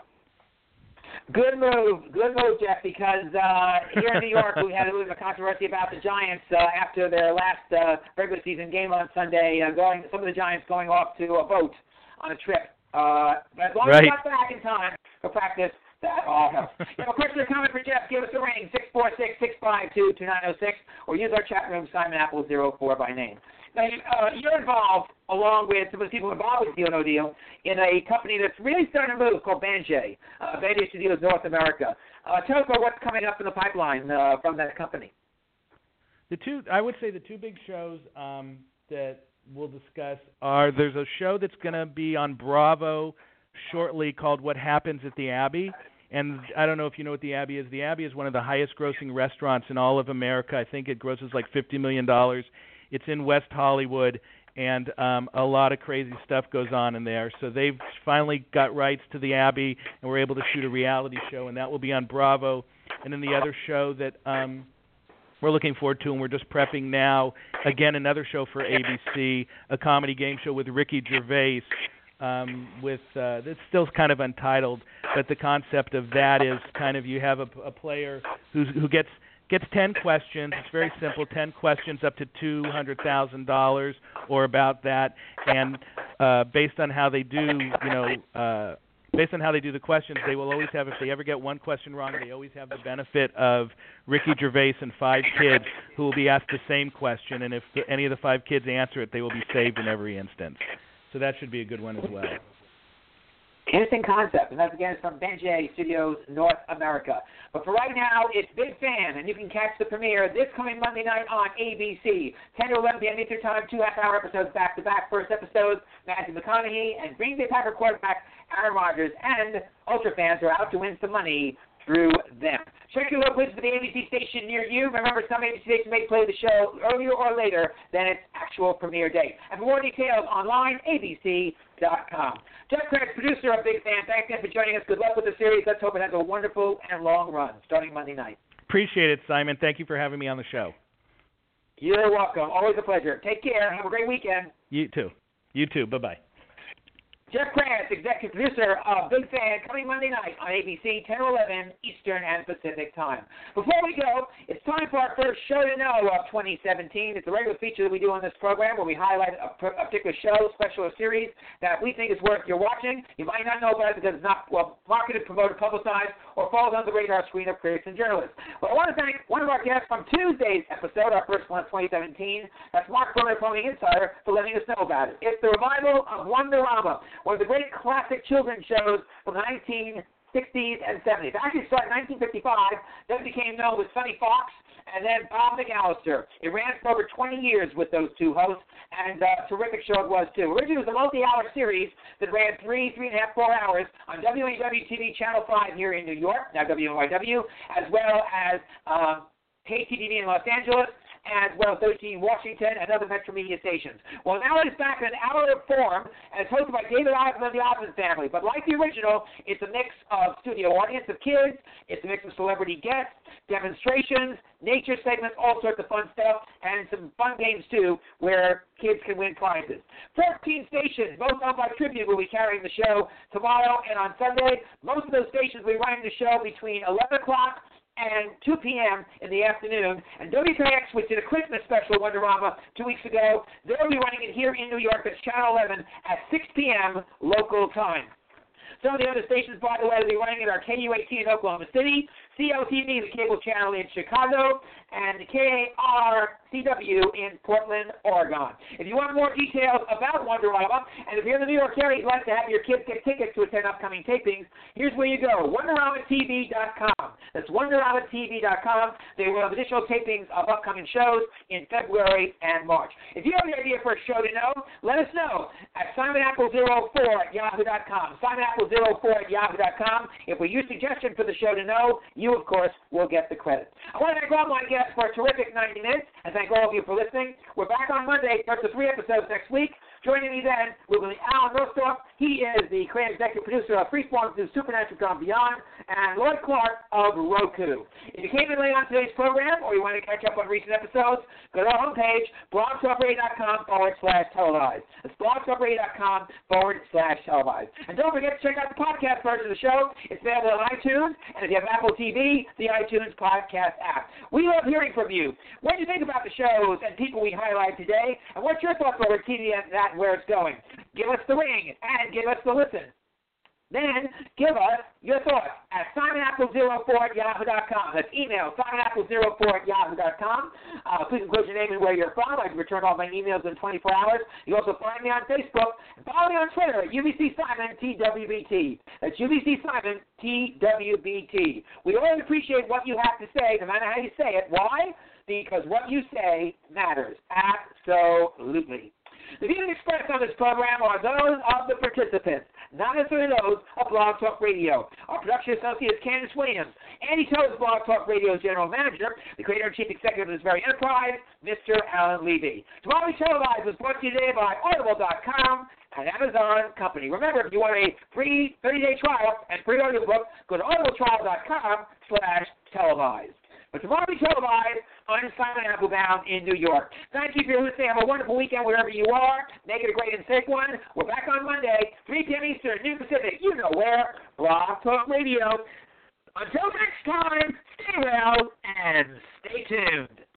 [SPEAKER 2] Good move, good move, Jeff, because uh, here in New York we had a little bit of controversy about the Giants uh, after their last uh, regular season game on Sunday, uh, going some of the Giants going off to a boat on a trip. Uh, but as long
[SPEAKER 6] right.
[SPEAKER 2] as we got back in time for practice, that all helps. You have a question or comment for Jeff, give us a ring, six four six, six five two, two nine zero six, or use our chat room, Simon Apple zero four by name. Now, uh, you're involved, along with some of the people involved with Deal No Deal, in a company that's really starting to move called Banjay, uh, Banjay Studios North America. Uh, tell us about what's coming up in the pipeline uh, from that company.
[SPEAKER 6] The two, I would say the two big shows um, that we'll discuss are, there's a show that's going to be on Bravo shortly called What Happens at the Abbey. And I don't know if you know what the Abbey is. The Abbey is one of the highest grossing restaurants in all of America. I think it grosses like fifty million dollars. It's in West Hollywood, and um, a lot of crazy stuff goes on in there. So they've finally got rights to the Abbey, and we're able to shoot a reality show, and that will be on Bravo. And then the other show that um, we're looking forward to, and we're just prepping now, again, another show for A B C, a comedy game show with Ricky Gervais. Um, with uh, it's still kind of untitled, but the concept of that is kind of you have a, a player who's, who gets gets ten questions. It's very simple, ten questions up to two hundred thousand dollars or about that, and uh, based on how they do, you know, uh, based on how they do the questions, they will always have, if they ever get one question wrong, they always have the benefit of Ricky Gervais and five kids who will be asked the same question, and if the, any of the five kids answer it, they will be saved in every instance. So that should be a good one as well.
[SPEAKER 2] Interesting concept, and that's again from Banjay Studios North America. But for right now, it's Big Fan, and you can catch the premiere this coming Monday night on A B C, ten to eleven p.m. Eastern Time, two half-hour episodes back-to-back. First episode, Matthew McConaughey and Green Bay Packer quarterback Aaron Rodgers, and Ultra fans are out to win some money through them. Check your local list for the A B C station near you. Remember, some A B C stations may play the show earlier or later than its actual premiere date. And for more details, online, A B C dot com. Jeff Krantz, producer of Big Fan, thanks again for joining us. Good luck with the series. Let's hope it has a wonderful and long run, starting Monday night.
[SPEAKER 6] Appreciate it, Simon. Thank you for having me on the show.
[SPEAKER 2] You're welcome. Always a pleasure. Take care. Have a great weekend.
[SPEAKER 6] You too. You too. Bye-bye.
[SPEAKER 2] Jeff Krantz, executive producer of Big Fan, coming Monday night on A B C, ten or eleven Eastern and Pacific time. Before we go, it's time for our first show to know of twenty seventeen. It's a regular feature that we do on this program where we highlight a, a particular show, special or series that we think is worth your watching. You might not know about it because it's not well marketed, promoted, publicized, or falls on the radar screen of critics and journalists. But I want to thank one of our guests from Tuesday's episode, our first one of twenty seventeen. That's Mark Fuller, Pony Insider, for letting us know about it. It's the revival of Wonderama, one of the great classic children's shows from the nineteen sixties and seventies. It actually started in nineteen fifty-five, then became known as Sonny Fox, and then Bob McAllister. It ran for over twenty years with those two hosts, and a terrific show it was, too. Originally, it was a multi-hour series that ran three, three and a half, four hours on W A W T V Channel five here in New York, now W N Y W, as well as um, K T V in Los Angeles, as well as thirteen Washington and other Metro Media stations. Well, now it is back in an hour form, and it's hosted by David Osmond of the Osmond family. But like the original, it's a mix of studio audience of kids, it's a mix of celebrity guests, demonstrations, nature segments, all sorts of fun stuff, and some fun games, too, where kids can win prizes. fourteen stations, most owned by Tribune, will be carrying the show tomorrow and on Sunday. Most of those stations will be running the show between eleven o'clock and two p.m. in the afternoon. And W K X, which did a Christmas special, Wonderama, two weeks ago, they'll be running it here in New York at Channel eleven at six p.m. local time. Some of the other stations, by the way, will be running it are K U A T in Oklahoma City, C L T V, the cable channel in Chicago, and K A R C W in Portland, Oregon. If you want more details about Wonderama, and if you're in the New York area, you'd like to have your kids get tickets to attend upcoming tapings, here's where you go, Wonderama T V dot com. That's Wonderama T V dot com. They will have additional tapings of upcoming shows in February and March. If you have an idea for a show to know, let us know at Simon Apple zero four at yahoo dot com. Simon Apple zero four at yahoo dot com. If we use suggestion for the show to know, you, of course, will get the credit. I want to thank all my guests for a terrific ninety minutes, and thank all of you for listening. We're back on Monday, first of three episodes next week. Joining me then will be Alan Rostorff. He is the creative executive producer of Freeform through Supernatural Gone Beyond, and Lloyd Clark of Roku. If you came in late on today's program, or you want to catch up on recent episodes, go to our homepage, blog talk radio dot com forward slash televised. That's blog talk radio dot com forward slash televised. And don't forget to check out the podcast version of the show. It's available on iTunes, and if you have Apple T V, the iTunes podcast app. We love hearing from you. What do you think about the shows and people we highlight today, and what's your thoughts over T V and that and where it's going? Give us the ring and give us the listen. Then give us your thoughts at Simon Apple zero four at yahoo dot com. That's email Simon Apple zero four at yahoo dot com. Uh, please include your name and where you're from. I can return all my emails in twenty-four hours. You also find me on Facebook and follow me on Twitter at U B C Simon T W B T. That's U B C Simon T W B T. We always appreciate what you have to say, no matter how you say it. Why? Because what you say matters. Absolutely. The views expressed on this program are those of the participants, not necessarily those of Blog Talk Radio. Our production associate is Candace Williams. Andy Toe is Blog Talk Radio's general manager. The creator and chief executive of this very enterprise, Mister Alan Levy. Tomorrow We Televised was brought to you today by Audible dot com and Amazon Company. Remember, if you want a free thirty-day trial and free audiobook, go to audible trial dot com slash televised. But tomorrow we televise on Simon Applebaum in New York. Thank you for listening. Have a wonderful weekend wherever you are. Make it a great and safe one. We're back on Monday, three p.m. Eastern, noon Pacific. You know where. Blog Talk Radio. Until next time, stay well and stay tuned.